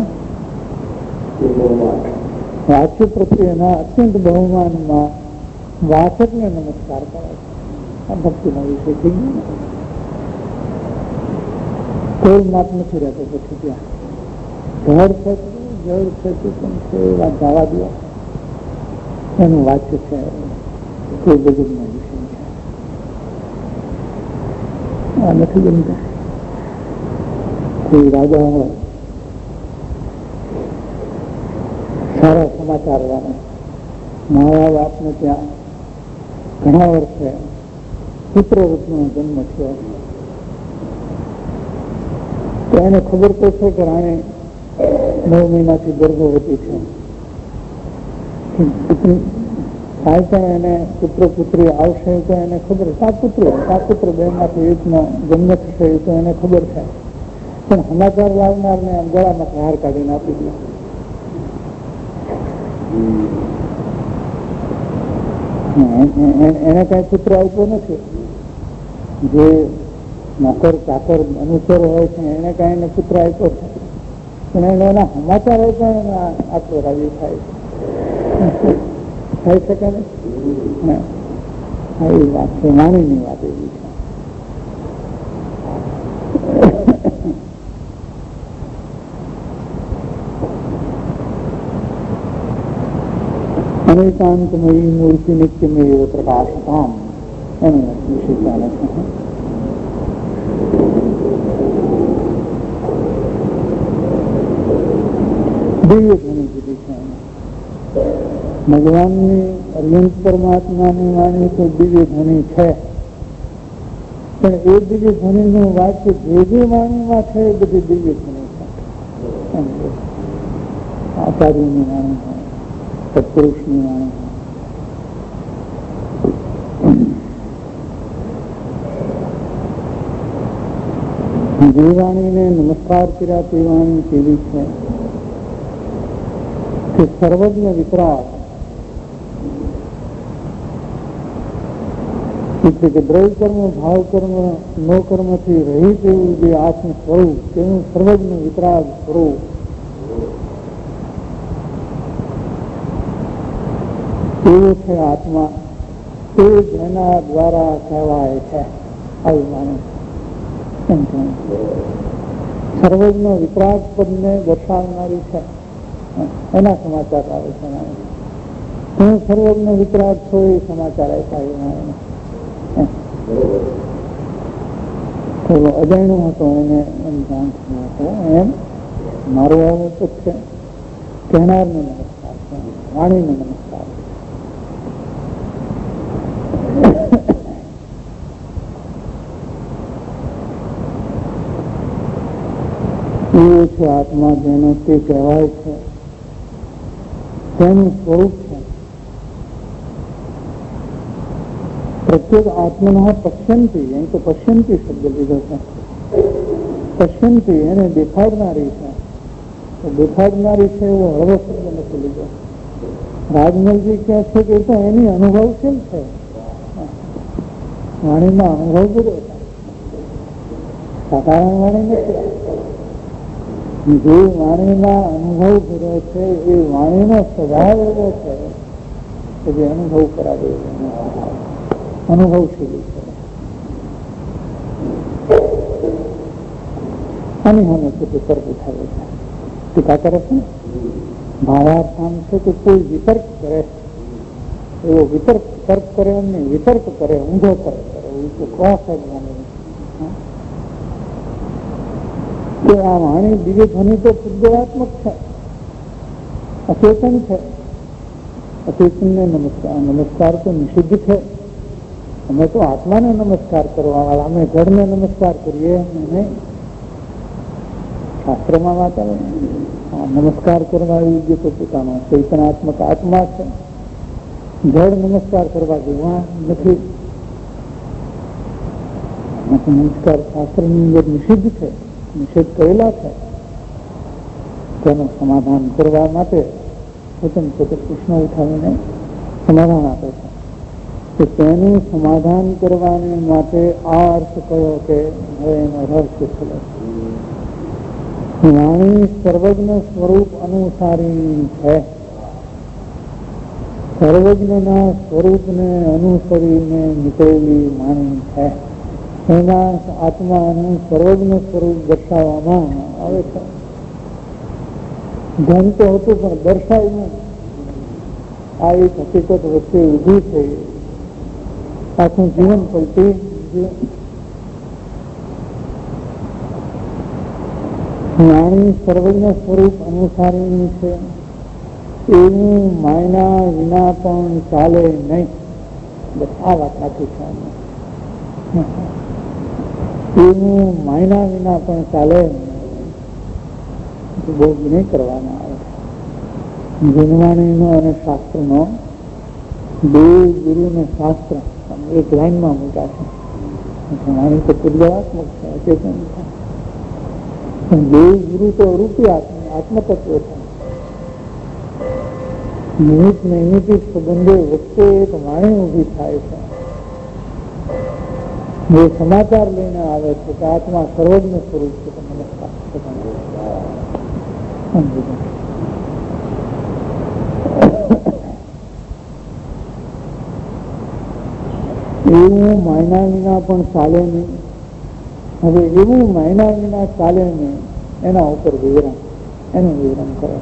વાચ્ય પ્રત્યેના અત્યંત બહુમાનમાં વાચકને નમસ્કાર કરે છે. આ ભક્તિનો વિષય થઈ ગયો. કોઈ માપ નથી રહેતો પછી ત્યાં ઘર છે, જળ છે, ચેતન છે, વાત જવા દો. એનું વાચ્ય છે કોઈ ગજબનો વિષય છે. આ નથી બનતા. કોઈ રાજા હોય, સારા સમાચાર વાળા, મારા બાપને ત્યાં ઘણા વર્ષે પુત્ર રત્નનો જન્મ થયો. તો એને ખબર તો છે કે રાણી નવ મહિનાથી ગર્ભવતી છે. કાંઈ પણ એને પુત્ર પુત્રી આવશે તો એને ખબર, સાત પુત્રો સાત પુત્ર બે માંથી એકનો જન્મ થશે એ તો એને ખબર છે. પણ સમાચાર લાવનારને ગળામાંથી હાર કાઢીને આપી દે. એને કઈ પુત્ર આપ્યો નથી. જે નોકર ચાકર અનુસર હોય છે એને કઈ એને પુત્ર આપ્યો છે, પણ એને એના સમાચાર પણ આટલો રાજી થાય થઈ શકે ને. એ વાત છે, વાણીની વાત એવી છે. અનેકાંતમયી મૂર્તિ નિત્યમેવ પ્રકાશતામ એનું વિષય ચાલે છે. દિવ્ય ઘણી જુદી છે. ભગવાનની અર્યંત પરમાત્માની વાણી તો દિવ્ય ધ્વનિ છે, પણ એ દિવ્ય ધ્વનિનું વાક્ય જે જે વાણીમાં છે એ બધી દિવ્ય ધ્વનિ છે. આચાર્યની વાણી હોય, સત્પુરુષની વાણી હોય. જે વાણીને નમસ્કાર કર્યા તે વાણી કેવી છે કે સર્વજ્ઞ વિતરાગ, એટલે કે દ્રવ્ય કર્મ, ભાવ કર્મ, નો કર્મથી રહિત એવું જે આત્મ સ્વરૂપ, તેનું સર્વજ્ઞ વિતરાગ સ્વરૂપ એવું છે આત્મા. તે જેના દ્વારા કહેવાય છે આવી માને સર્વજ્ઞ વિતરાગ પદને દર્શાવનારી છે. એના સમાચાર આવે છે. હું સર્વજ્ઞ વિતરાગ છો એ સમાચાર આપ્યા. થોડો અજાણ્યો હતો એને એમ જાણ થયો હતો. એમ મારું આવું તો છે. કહેનારને નમસ્કાર છે, વાણીને નમસ્કાર છે. એવો છે આત્મા જેનો તે કહેવાય છે, તેનું સ્વરૂપ છે. પ્રત્યેક આત્મના પશ્યંતી, અહીં તો પશ્યંતી શબ્દ લીધો છે. પશ્યંતી એને દેખાડનારી છે. દેખાડનારી છે એવો હળવો શબ્દ નથી લીધો. રાજમલજી કહે છે કે તો એની અનુભવશીલ છે. વાણીમાં અનુભવ પૂરો છે, સાધારણ વાણી નથી. જે વાણીમાં અનુભવ કર્યો છે એ વાણીનો સ્વભાવ એવો છે કે જે અનુભવ કરાવે, અનુભવશીલી છે. આની સામે છે તે તર્ક ઉઠાવે છે, ટીકા કરે છે. ભાવાર્થ આમ છે કે કોઈ વિતર્ક કરે, એવો વિતર્ક તર્ક કરે એમને વિતર્ક કરે, ઊંધો તર્ક કરે, એવું ક્રોસ કે આ વાણી દિવ્ય ધ્વનિ તો પૂજ્યાત્મક છે, અચેતન છે. અચેતનને નમસ્કાર નમસ્કાર તો નિષિદ્ધ છે. અમે તો આત્માને નમસ્કાર કરવા વાળા, અમે જળને નમસ્કાર કરીએ નહીં. શાસ્ત્રમાં વાત આવે નમસ્કાર કરવા યોગ્ય તો પોતાનો ચૈતનાત્મક આત્મા છે. જળ નમસ્કાર કરવા જેવા નથી. નમસ્કાર શાસ્ત્રની અંદર નિષિદ્ધ છે, નિષેધ કરેલા છે. તેનું સમાધાન કરવા માટે પોતે પોતે કૃષ્ણ ઉઠાવીને સમાધાન આપે છે. તો તેનું સમાધાન કરવાને માટે આ અર્થ કયો કે હવે એનો રહસ્ય ખુલે. વાણી સર્વજ્ઞ સ્વરૂપ અનુસારી છે. સર્વજ્ઞના સ્વરૂપને અનુસરીને નીકળેલી વાણી છે. એના આત્માનું સર્વજ્ઞ સ્વરૂપ દર્શાવવામાં આવે છે. ધન તો હતું પણ દર્શાવ્યું. આ એક હકીકત વચ્ચે ઊભી થઈ, આખું જીવન પલટી ગયું. વાણી સર્વજ્ઞ સ્વરૂપ અનુસારીની છે એવું માયના વિના પણ ચાલે નહીં. બસ આ વાત નાખી છે. એવું માયના વિના પણ ચાલે બહુ નહીં કરવાના આવે. ગુણવાણીનો અને શાસ્ત્રનો બે ગુરુ ને શાસ્ત્ર એક લાઈનમાં મૂક્યા છે. વાણી તો પૂર્વાત્મક છે, અચેતન છે. બે ગુરુ તો રૂપી આત્મતત્વ છે. નિમિત્ત નૈમિતિક સંબંધો વચ્ચે એક વાણી ઉભી થાય છે. જે સમાચાર લઈને આવે છે કે આત્મા સર્વજ્ઞ સ્વરૂપ છે. નમસ્કાર એવું માયના વિના પણ ચાલે નહીં. હવે એવું માયના વિના ચાલે નહીં એના ઉપર વિવરણ એનું વિવરણ કરે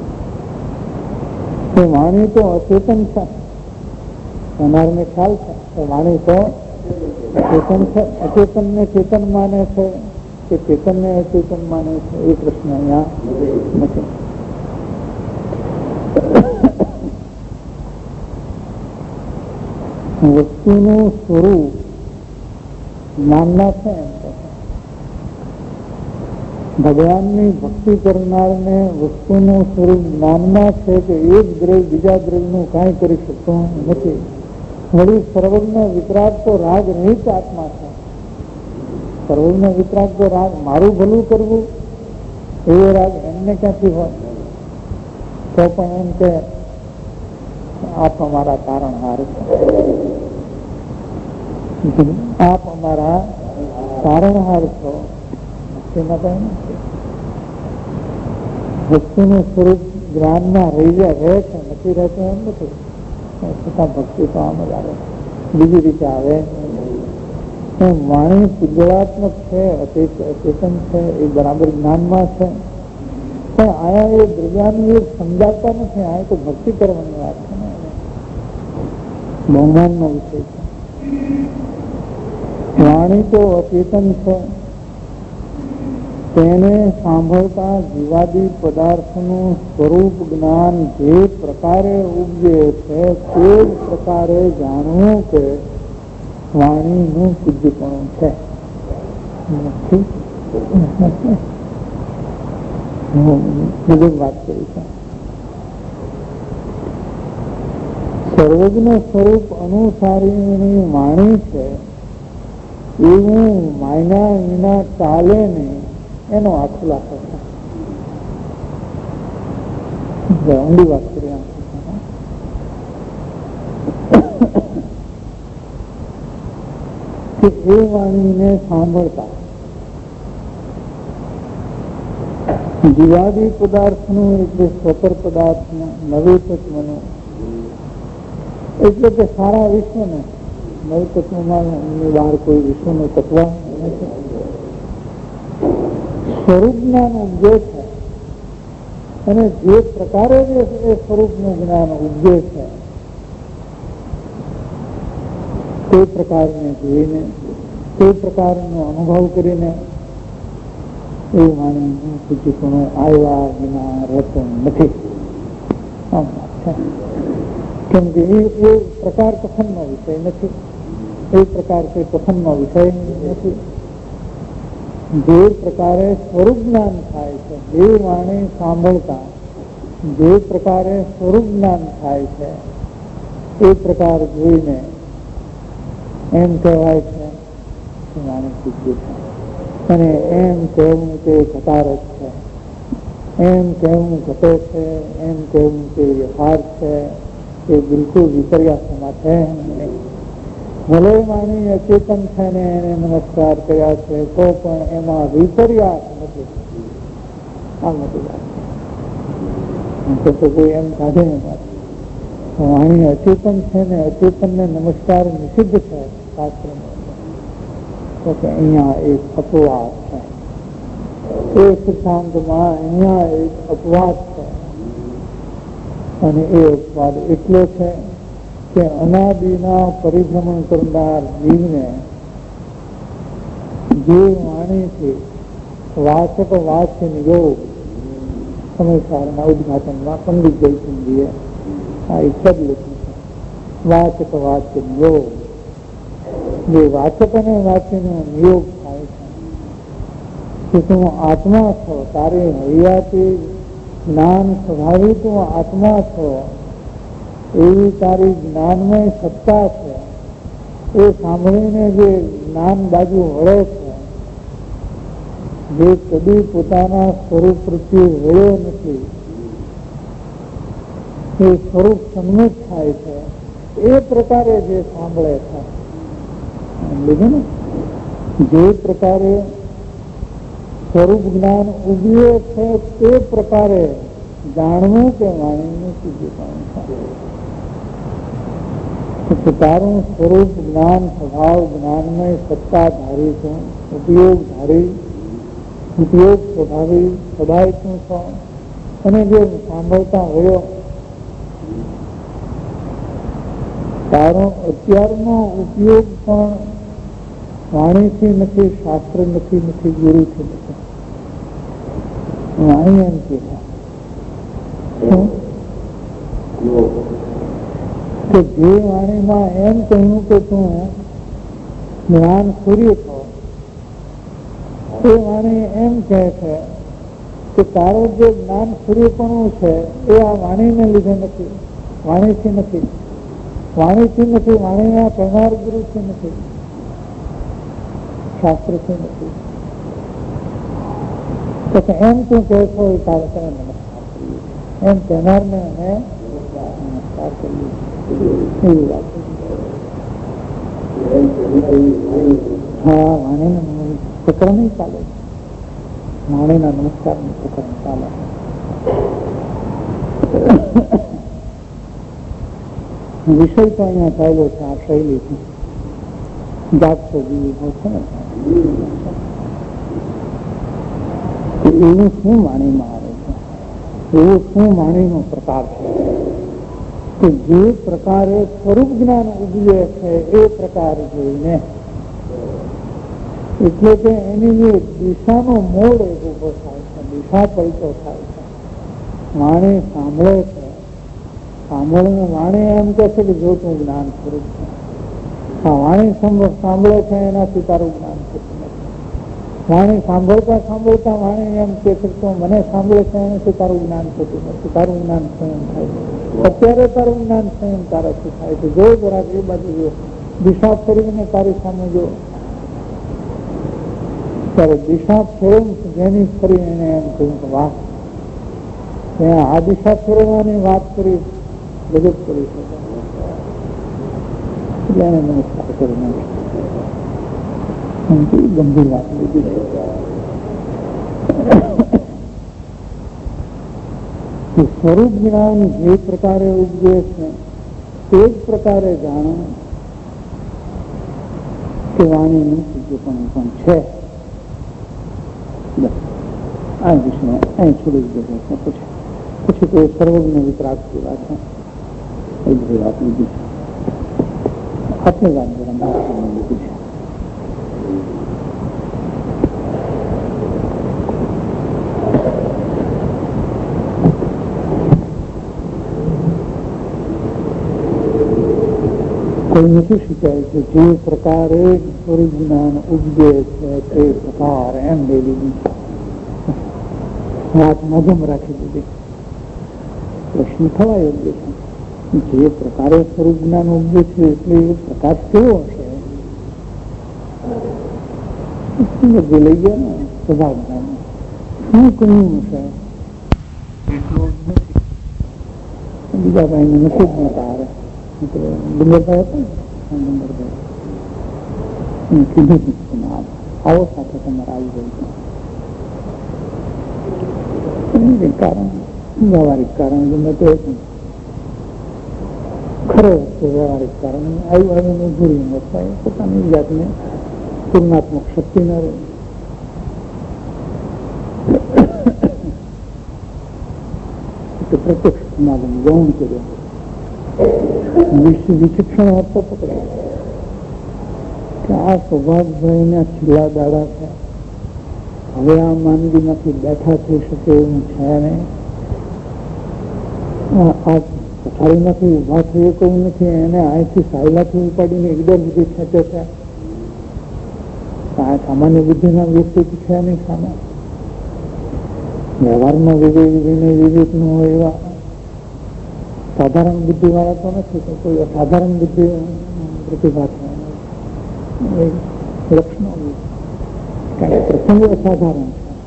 છે. વાણી તો અચેતન છે. સોનારને ખ્યાલ છે વાણી તો અચેતન છે. અચેતન ને ચેતન માને છે કે ચેતન ને અચેતન માને છે એ પ્રશ્ન અહીંયા નથી. વસ્તુનું સ્વરૂપ જ્ઞાનના છે. ભગવાનની ભક્તિ કરનારને વસ્તુનું સ્વરૂપ જ્ઞાનમાં છે કે એક દ્રવ્ય બીજા દ્રવ્યનું કાંઈ કરી શકતો નથી. વળી સર્વજ્ઞ વિતરાગ તો રાગ રહિત આત્મા છે. સર્વજ્ઞ વિતરાગ તો રાગ મારું ભલું કરવું એવો રાગ એમને ક્યાંથી હોય? તો પણ એમ કે આપ અમારા તારણહાર છો, આપ અમારા તારણહાર છો. ભક્તિનું સ્વરૂપ જ્ઞાનમાં રહી જાય રહે છે, નથી રહેતું એમ નથી. છતાં ભક્તિ તો આમ જ આવે, બીજી રીતે આવે. વાણી પૂજ્યાત્મક છે, અચેતન છે, એ બરાબર જ્ઞાનમાં છે. પણ આયા એ દ્રવ્યાનું એક સમજાવતા નથી. આ તો ભક્તિ કરવાની વાત છે ને, બહુમાનનો વિષય છે. વાણી તો અચેતન છે. તેને સાંભળતા જીવાદી પદાર્થનું સ્વરૂપ જ્ઞાન જે પ્રકારે ઉપજે છે તે જ પ્રકારે જાણવું કે વાણીનું પૂજ્યપણું છે. વાત કરી છે. સર્વજ્ઞ સ્વરૂપ અનુસારીની વાણી છે એવું માયના વિના ચાલે નહીં એનો આ ખુલાસો છે. ઊંડી વાત કરી કે એ વાણીને સાંભળતા જીવાદી પદાર્થનું એટલે સ્વતર પદાર્થનું નવે તત્વનું એટલે કે સારા વિશ્વને નવ તત્વમાં બહાર કોઈ વિશ્વનું તત્વ નથી. સ્વરૂપ જ્ઞાન ઉપજે છે અને જે પ્રકારે એ સ્વરૂપનું જ્ઞાન ઉપજે છે તે પ્રકારને જોઈને તે પ્રકારનો અનુભવ કરીને એ વાણીનું પૂજ્યપણું આવ્યા વિના રહેતું નથી. આમ છે કેમ કે એ પ્રકાર કથનનો વિષય નથી, એ પ્રકાર કોઈ કથનનો વિષય નથી. જે પ્રકારે સ્વરૂપ જ્ઞાન થાય છે, જે વાણી સાંભળતા જે પ્રકારે સ્વરૂપ જ્ઞાન થાય છે એ પ્રકાર જોઈને એમ કહેવાય છે કે વાણી પૂજ્ય છે. અને એમ કહેવું તે ઘટારક છે, એમ કહેવું ઘટે છે, એમ કહેવું તે યથાર્થ છે, એ બિલકુલ વિપર્યાસમાં છે. ભલે વાણી અચેતન છે ને એને નમસ્કાર કર્યા છે તો પણ એમાં વિપર્યાસ નથી. આ મોટી વાત તો કોઈ એમ કાઢે ને વાણી અચેતન છે ને અચેતનને નમસ્કાર નિષિદ્ધ છે શાસ્ત્રમાં, તો કે અહીંયા એક અપવાદ છે. એ સિદ્ધાંતમાં અહીંયા એક અપવાદ છે અને એ અપવાદ એટલો છે કે અનાદિના પરિભ્રમણ કરનાર જીવને જે વાણીથી વાચક વાચ્ય નિયોગ સમયસારના ઉદઘાટનમાં પંડિત જયસિંહજીએ આ એક પદ લખ્યું છે. વાચક વાચ્ય નિયોગ, જે વાચક અને વાચ્યનો નિયોગ થાય છે કે તું આત્મા છો, તારી હૈયાથી જ્ઞાન સ્વભાવી તું આત્મા છો એવી તારી જ્ઞાનમય સત્તા છે. એ સાંભળીને જે જ્ઞાન બાજુ વળે છે, જે કદી પોતાના સ્વરૂપ પ્રત્યે વળ્યો નથી, એ સ્વરૂપ સન્મુખ થાય છે, એ પ્રકારે જે સાંભળે છે, લીધું ને, જે પ્રકારે સ્વરૂપ જ્ઞાન ઉભીએ છે તે પ્રકારે જાણવું કે વાણીનું પૂજ્યપણું છે. તારું સ્વરૂપ જ્ઞાન સ્વભાવ જ્ઞાનમય સત્તા ધારી છું, ઉપયોગ ધારી ઉપયોગ સ્વભાવી સદાય છું છો. અને જે સાંભળતા હોય તારો અત્યારનો ઉપયોગ પણ વાણીથી નથી, શાસ્ત્ર નથી, નથી ગુરુથી નથી. વાણી એમ કે જે વાણીમાં એમ કહ્યું કે તું જ્ઞાન સૂર્ય છો, એ વાણી એમ કહે છે કે તારું જે જ્ઞાન સૂર્યપણું છે એ આ વાણીને લીધે નથી, વાણીથી નથી, વાણીથી નથી, વાણીના કહેનાર ગુરુથી નથી, શાસ્ત્રથી નથી. તો એમ તું કહે છો એ તારે તમે નમસ્કાર કરીએ, એમ કહેનારને અમે નમસ્કાર કરીએ. એવી વાત હા, વાણીના પ્રકરણ નહીં ચાલે, વાણીના નમસ્કારનું પ્રકરણ ચાલે. વિષય તો અહીંયા ચાલ્યો છે આ શૈલીથી. જાગતો જીવ છે ને, એવું શું વાણીમાં આવે છે, એવું શું વાણીનો પ્રકાર છે કે જે પ્રકારે સ્વરૂપ જ્ઞાન ઉભીએ છે એ પ્રકાર જોઈને, એટલે કે એની જે દિશાનો મોડ એક ઉભો થાય છે, દિશા પલટો થાય છે. વાણી સાંભળે છે, સાંભળીને વાણી એમ કે છે કે જો તું જ્ઞાન સ્વરૂપ છે. હા, વાણી સાંભળે છે એનાથી તારું જ્ઞાન થતું નથી. વાણી સાંભળતા સાંભળતા વાણી એમ કે છે તો મને સાંભળે છે એનાથી તારું જ્ઞાન થતું નથી, તારું જ્ઞાન સંયમ થાય છે. અત્યારે તારું જ્ઞાન સંયમ તારાથી થાય છે. જો જરાક એ બાજુ જો, દિશા ફેરવીને તારી સામે જો, ત્યારે દિશા ફેરવ જેની ફરી એને એમ કહ્યું કે વાહ, આ દિશા ફેરવવાની વાત કરી ગજબ કરી શકે. એટલે એને નમસ્કાર કરીને ગંભીર વાત લીધી છે. સ્વરૂપ જ્ઞાન જે પ્રકારે ઉપજે છે તે જ પ્રકારે જાણો કે વાણીનું પૂજ્યપણું પણ છે. આ વિષય અહીં છોડી દીધો છે. પછી પછી કોઈ સર્વજ્ઞ વિતરાગ સેવા છે એ બધી વાત લીધી છે. આટલી વાત જરા મહાત્માને લીધી છે. કોઈ નથી શીખાય કે જે પ્રકારે સ્વરૂપ જ્ઞાન ઉપજે છે તે પ્રકાર એમ લઈ લીધી વાત મધમ રાખી દીધી. પ્રશ્ન થવા યોગ્ય છે જે પ્રકારે સ્વરૂપ જ્ઞાન ઉપજે છે એટલે એ પ્રકાશ કેવો હશે? જે લઈ ગયા ને સ્વભાવ જ્ઞાન શું કહ્યું હશે એટલું જ નથી. બીજા ભાઈને નથી જ નતા આવે. ડુંગરભાઈ હતા ને ડુંગરભાઈ કીધું આવો સાથે તમારે આવી ગયું છે. કારણ વ્યવહારિક કારણ ગમે તે ખરો વસ્તુ વ્યવહારિક કારણ આવ્યું આવીને ભૂરી વધતા પોતાની જાતને તુલનાત્મક શક્તિ ન રહે. પ્રત્યક્ષ સમાગમ ગૌણ કર્યો વિચક્ષણ આપતો પકડે કે આ સૌભાગભાઈ ના છેલ્લા દાડા છે. હવે આ માંદગી માંથી બેઠા થઈ શકે એવું છે ને આ પથારી માંથી ઉભા થઈ એવું નથી. એને અહીંથી સાયલાથી ઉપાડીને એકદમ સુધી ખેંચે છે. આ સામાન્ય બુદ્ધિના વ્યક્તિ છે નહીં. સામે વ્યવહારમાં વિવેક વિનય વિવેક નું હોય એવા સાધારણ બુદ્ધિ વાળા તો નથી. તો કોઈ અસાધારણ બુદ્ધિ પ્રતિભા લક્ષણો પ્રસંગ અસાધારણ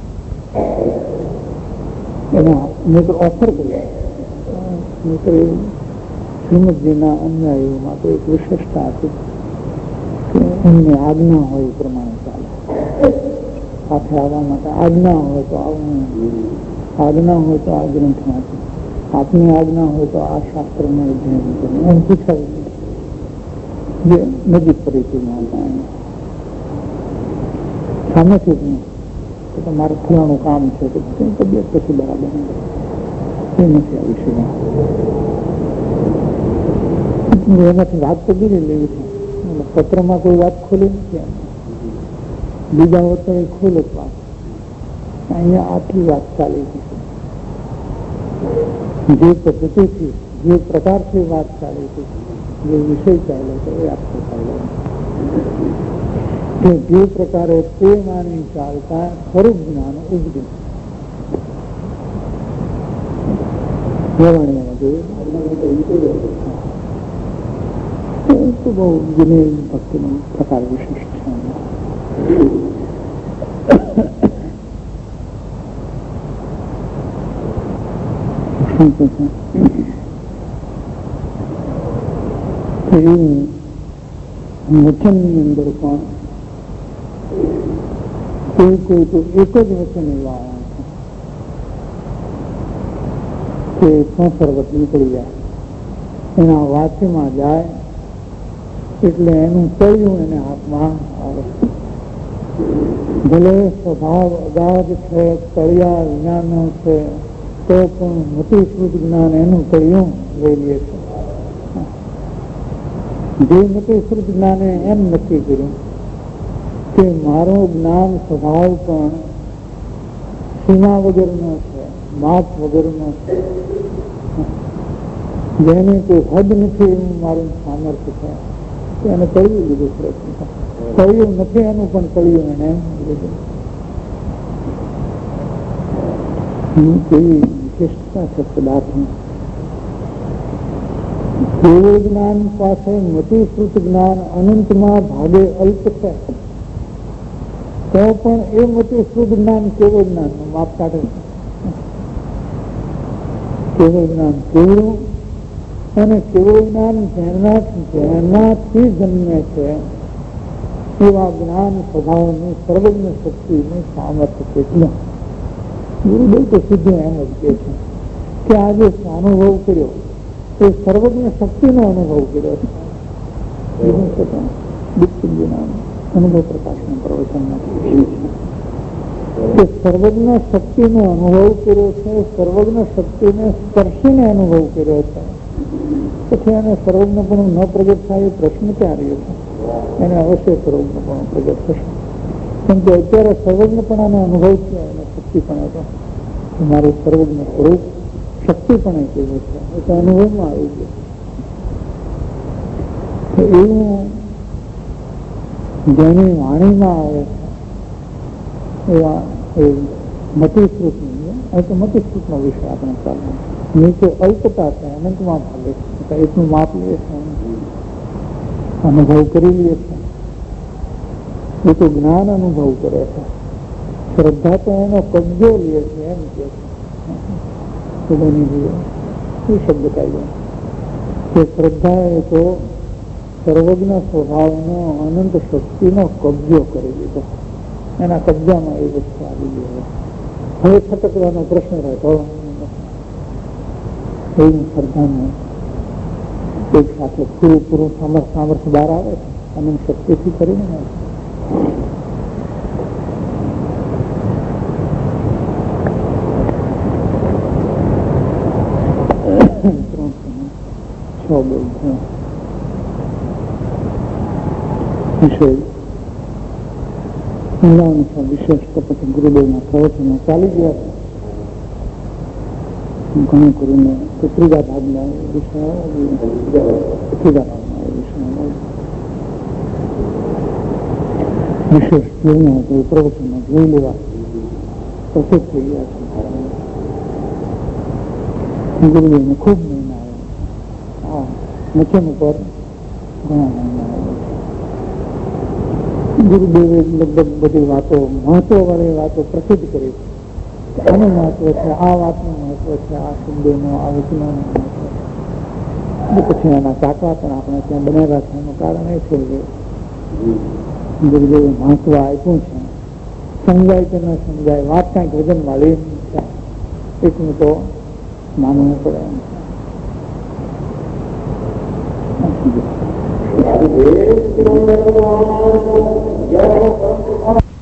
છે. એના મિત્ર ઓફર કર્યા મિત્ર એવું શ્રીમદજીના અનુયાયીઓમાં તો એક વિશેષતા હતી કે એમની આજ્ઞા હોય એ પ્રમાણે ચાલે. સાથે આવવા માટે આજ્ઞા હોય તો આવું, આજ્ઞા હોય તો આ ગ્રંથમાંથી, આપની આજ્ઞા હોય તો આ શાસ્ત્રને અધ્યયન કરવું એમ પૂછાયું. જે નજીક પરિચયમાં હતા એને સામેથી જ નહીં તો તમારે ફલાણું કામ છે તો તબિયત પછી બરાબર એ નથી આ વિષયમાં. એમાંથી વાત તો બીજી લેવી છે. પત્રમાં કોઈ વાત ખોલી નથી. બીજા હોત એ ખોલે જ વાત. અહીંયા આટલી વાત ચાલી છે. જે પદ્ધતિથી જે પ્રકારથી વાત ચાલી હતી, જે વિષય ચાલ્યો હતો એ આખો ચાલ્યો. જે પ્રકારે તે માની ચાલતા સ્વરૂપ જ્ઞાન ઉપજ્યું. તો બહુ વિનય ભક્તિનો પ્રકાર વિશિષ્ટ છે. વચન ની અંદર પણ કોઈ કોઈ તો એક જ વચન એવા કે સંસર્ગત નીકળી જાય, એના વાચ્યમાં જાય એટલે એનું તળિયું એને હાથમાં આવે. ભલે સ્વભાવ અગાધ છે, તળિયા વિજ્ઞાનો છે, તો પણ મતિશ્રુત જ્ઞાન એનું તળિયું લઈ લે છે. જે મતિશ્રુત જ્ઞાને એમ નક્કી કર્યું કે મારો જ્ઞાન સ્વભાવ પણ સીમા વગરનો છે, માપ વગરનો છે, જેને કોઈ હદ નથી એવું મારું સામર્થ્ય છે, એને તળિયું લીધું. પ્રયત્ન તળિયું નથી એનું પણ તળિયું એને લીધું. કેવી વિશિષ્ટતા છે પદાર્થની. કેવળ જ્ઞાન પાસે મતિશ્રુત જ્ઞાન અનંતમાં ભાગે અલ્પ છે, તો પણ એ મતિશ્રુત જ્ઞાન કેવળ જ્ઞાન નું માપ કાઢે છે. કેવળ જ્ઞાન કેવળું અને કેવળ જ્ઞાન જેનાથી જન્મે છે એવા જ્ઞાન સ્વભાવની સર્વજ્ઞ શક્તિનું સામર્થ્ય કેટલું. ગુરુદેવ તો સીધું એમ જ કહે છે કે આજે અનુભવ કર્યો એ સર્વજ્ઞ શક્તિનો અનુભવ કર્યો છે. અનુભવ પ્રકાશના પ્રવચનમાં કે સર્વજ્ઞ શક્તિનો અનુભવ કર્યો છે, સર્વજ્ઞ શક્તિને સ્પર્શીને અનુભવ કર્યો છે, પછી એને સર્વજ્ઞપણું ન પ્રગટ થાય એ પ્રશ્ન ક્યાં રહ્યો છે? એને અવશ્ય સર્વજ્ઞપણું પ્રગટ થશે, કેમ કે અત્યારે સર્વજ્ઞપણાનો અનુભવ છે અને શક્તિપણે તો મારું સર્વજ્ઞ સ્વરૂપ શક્તિપણે કેવું છે એ તો અનુભવમાં આવી ગયું. એવું જેની વાણીમાં આવે છે એવા એ મતિશ્રુતની, એ તો મતિશ્રુતનો વિષય આપણે ચાલે. નીચે અલ્પતા છે, અનંતમાં ભાગે છે, એટલું માપ લે છે, અનુભવ કરી લે છે, એ તો જ્ઞાન અનુભવ કરે છે. શ્રદ્ધા તો એનો કબજો લે છે એમ કે છે બની એ શબ્દ કાઢ્યો કે શ્રદ્ધા એ તો સર્વજ્ઞ સ્વભાવનો અનંત શક્તિનો કબજો કરી લીધો, એના કબજામાં એ વસ્તુ આવી ગઈ. હવે છટકવાનો પ્રશ્ન રહેતો એવું શ્રદ્ધાનું એક સાથે પૂરું પૂરું સામર્થ સામર્થ્ય બહાર આવે છે અનંત શક્તિથી કરીને. છ બોલ વિષય ઊંડાણું વિશેષ તો પછી ગુરુદેવના પ્રવચનો ચાલી ગયા છે. ઘણું કરીને ત્રીજા ભાગના વિષય ત્રીજા ભાગના વિષય વિશેષ જોઈને તો પ્રવચનો જોઈ લેવા પ્રસિદ્ધ થઈ ગયા છે. ગુરુદેવને ખૂબ મહિના આવ્યા, વચન ઉપર ઘણા મહિના આવ્યા. ગુરુદેવે લગભગ બધી વાતો મહત્વ વાળી વાતો પ્રસિદ્ધ કરી છે. આનું મહત્વ છે, આ વાતનું મહત્વ છે, આ શબ્દોનું, આ વચનોનું મહત્વ. પછી એના ચાકવા પણ આપણે ત્યાં બનાવ્યા છે. એનું કારણ એ છે કે ગુરુદેવે મહત્વ આપ્યું છે. સમજાય કે ન સમજાય, વાત કાંઈક વજન વાળી છે, એટલું તો માનવું પડે એમ છે.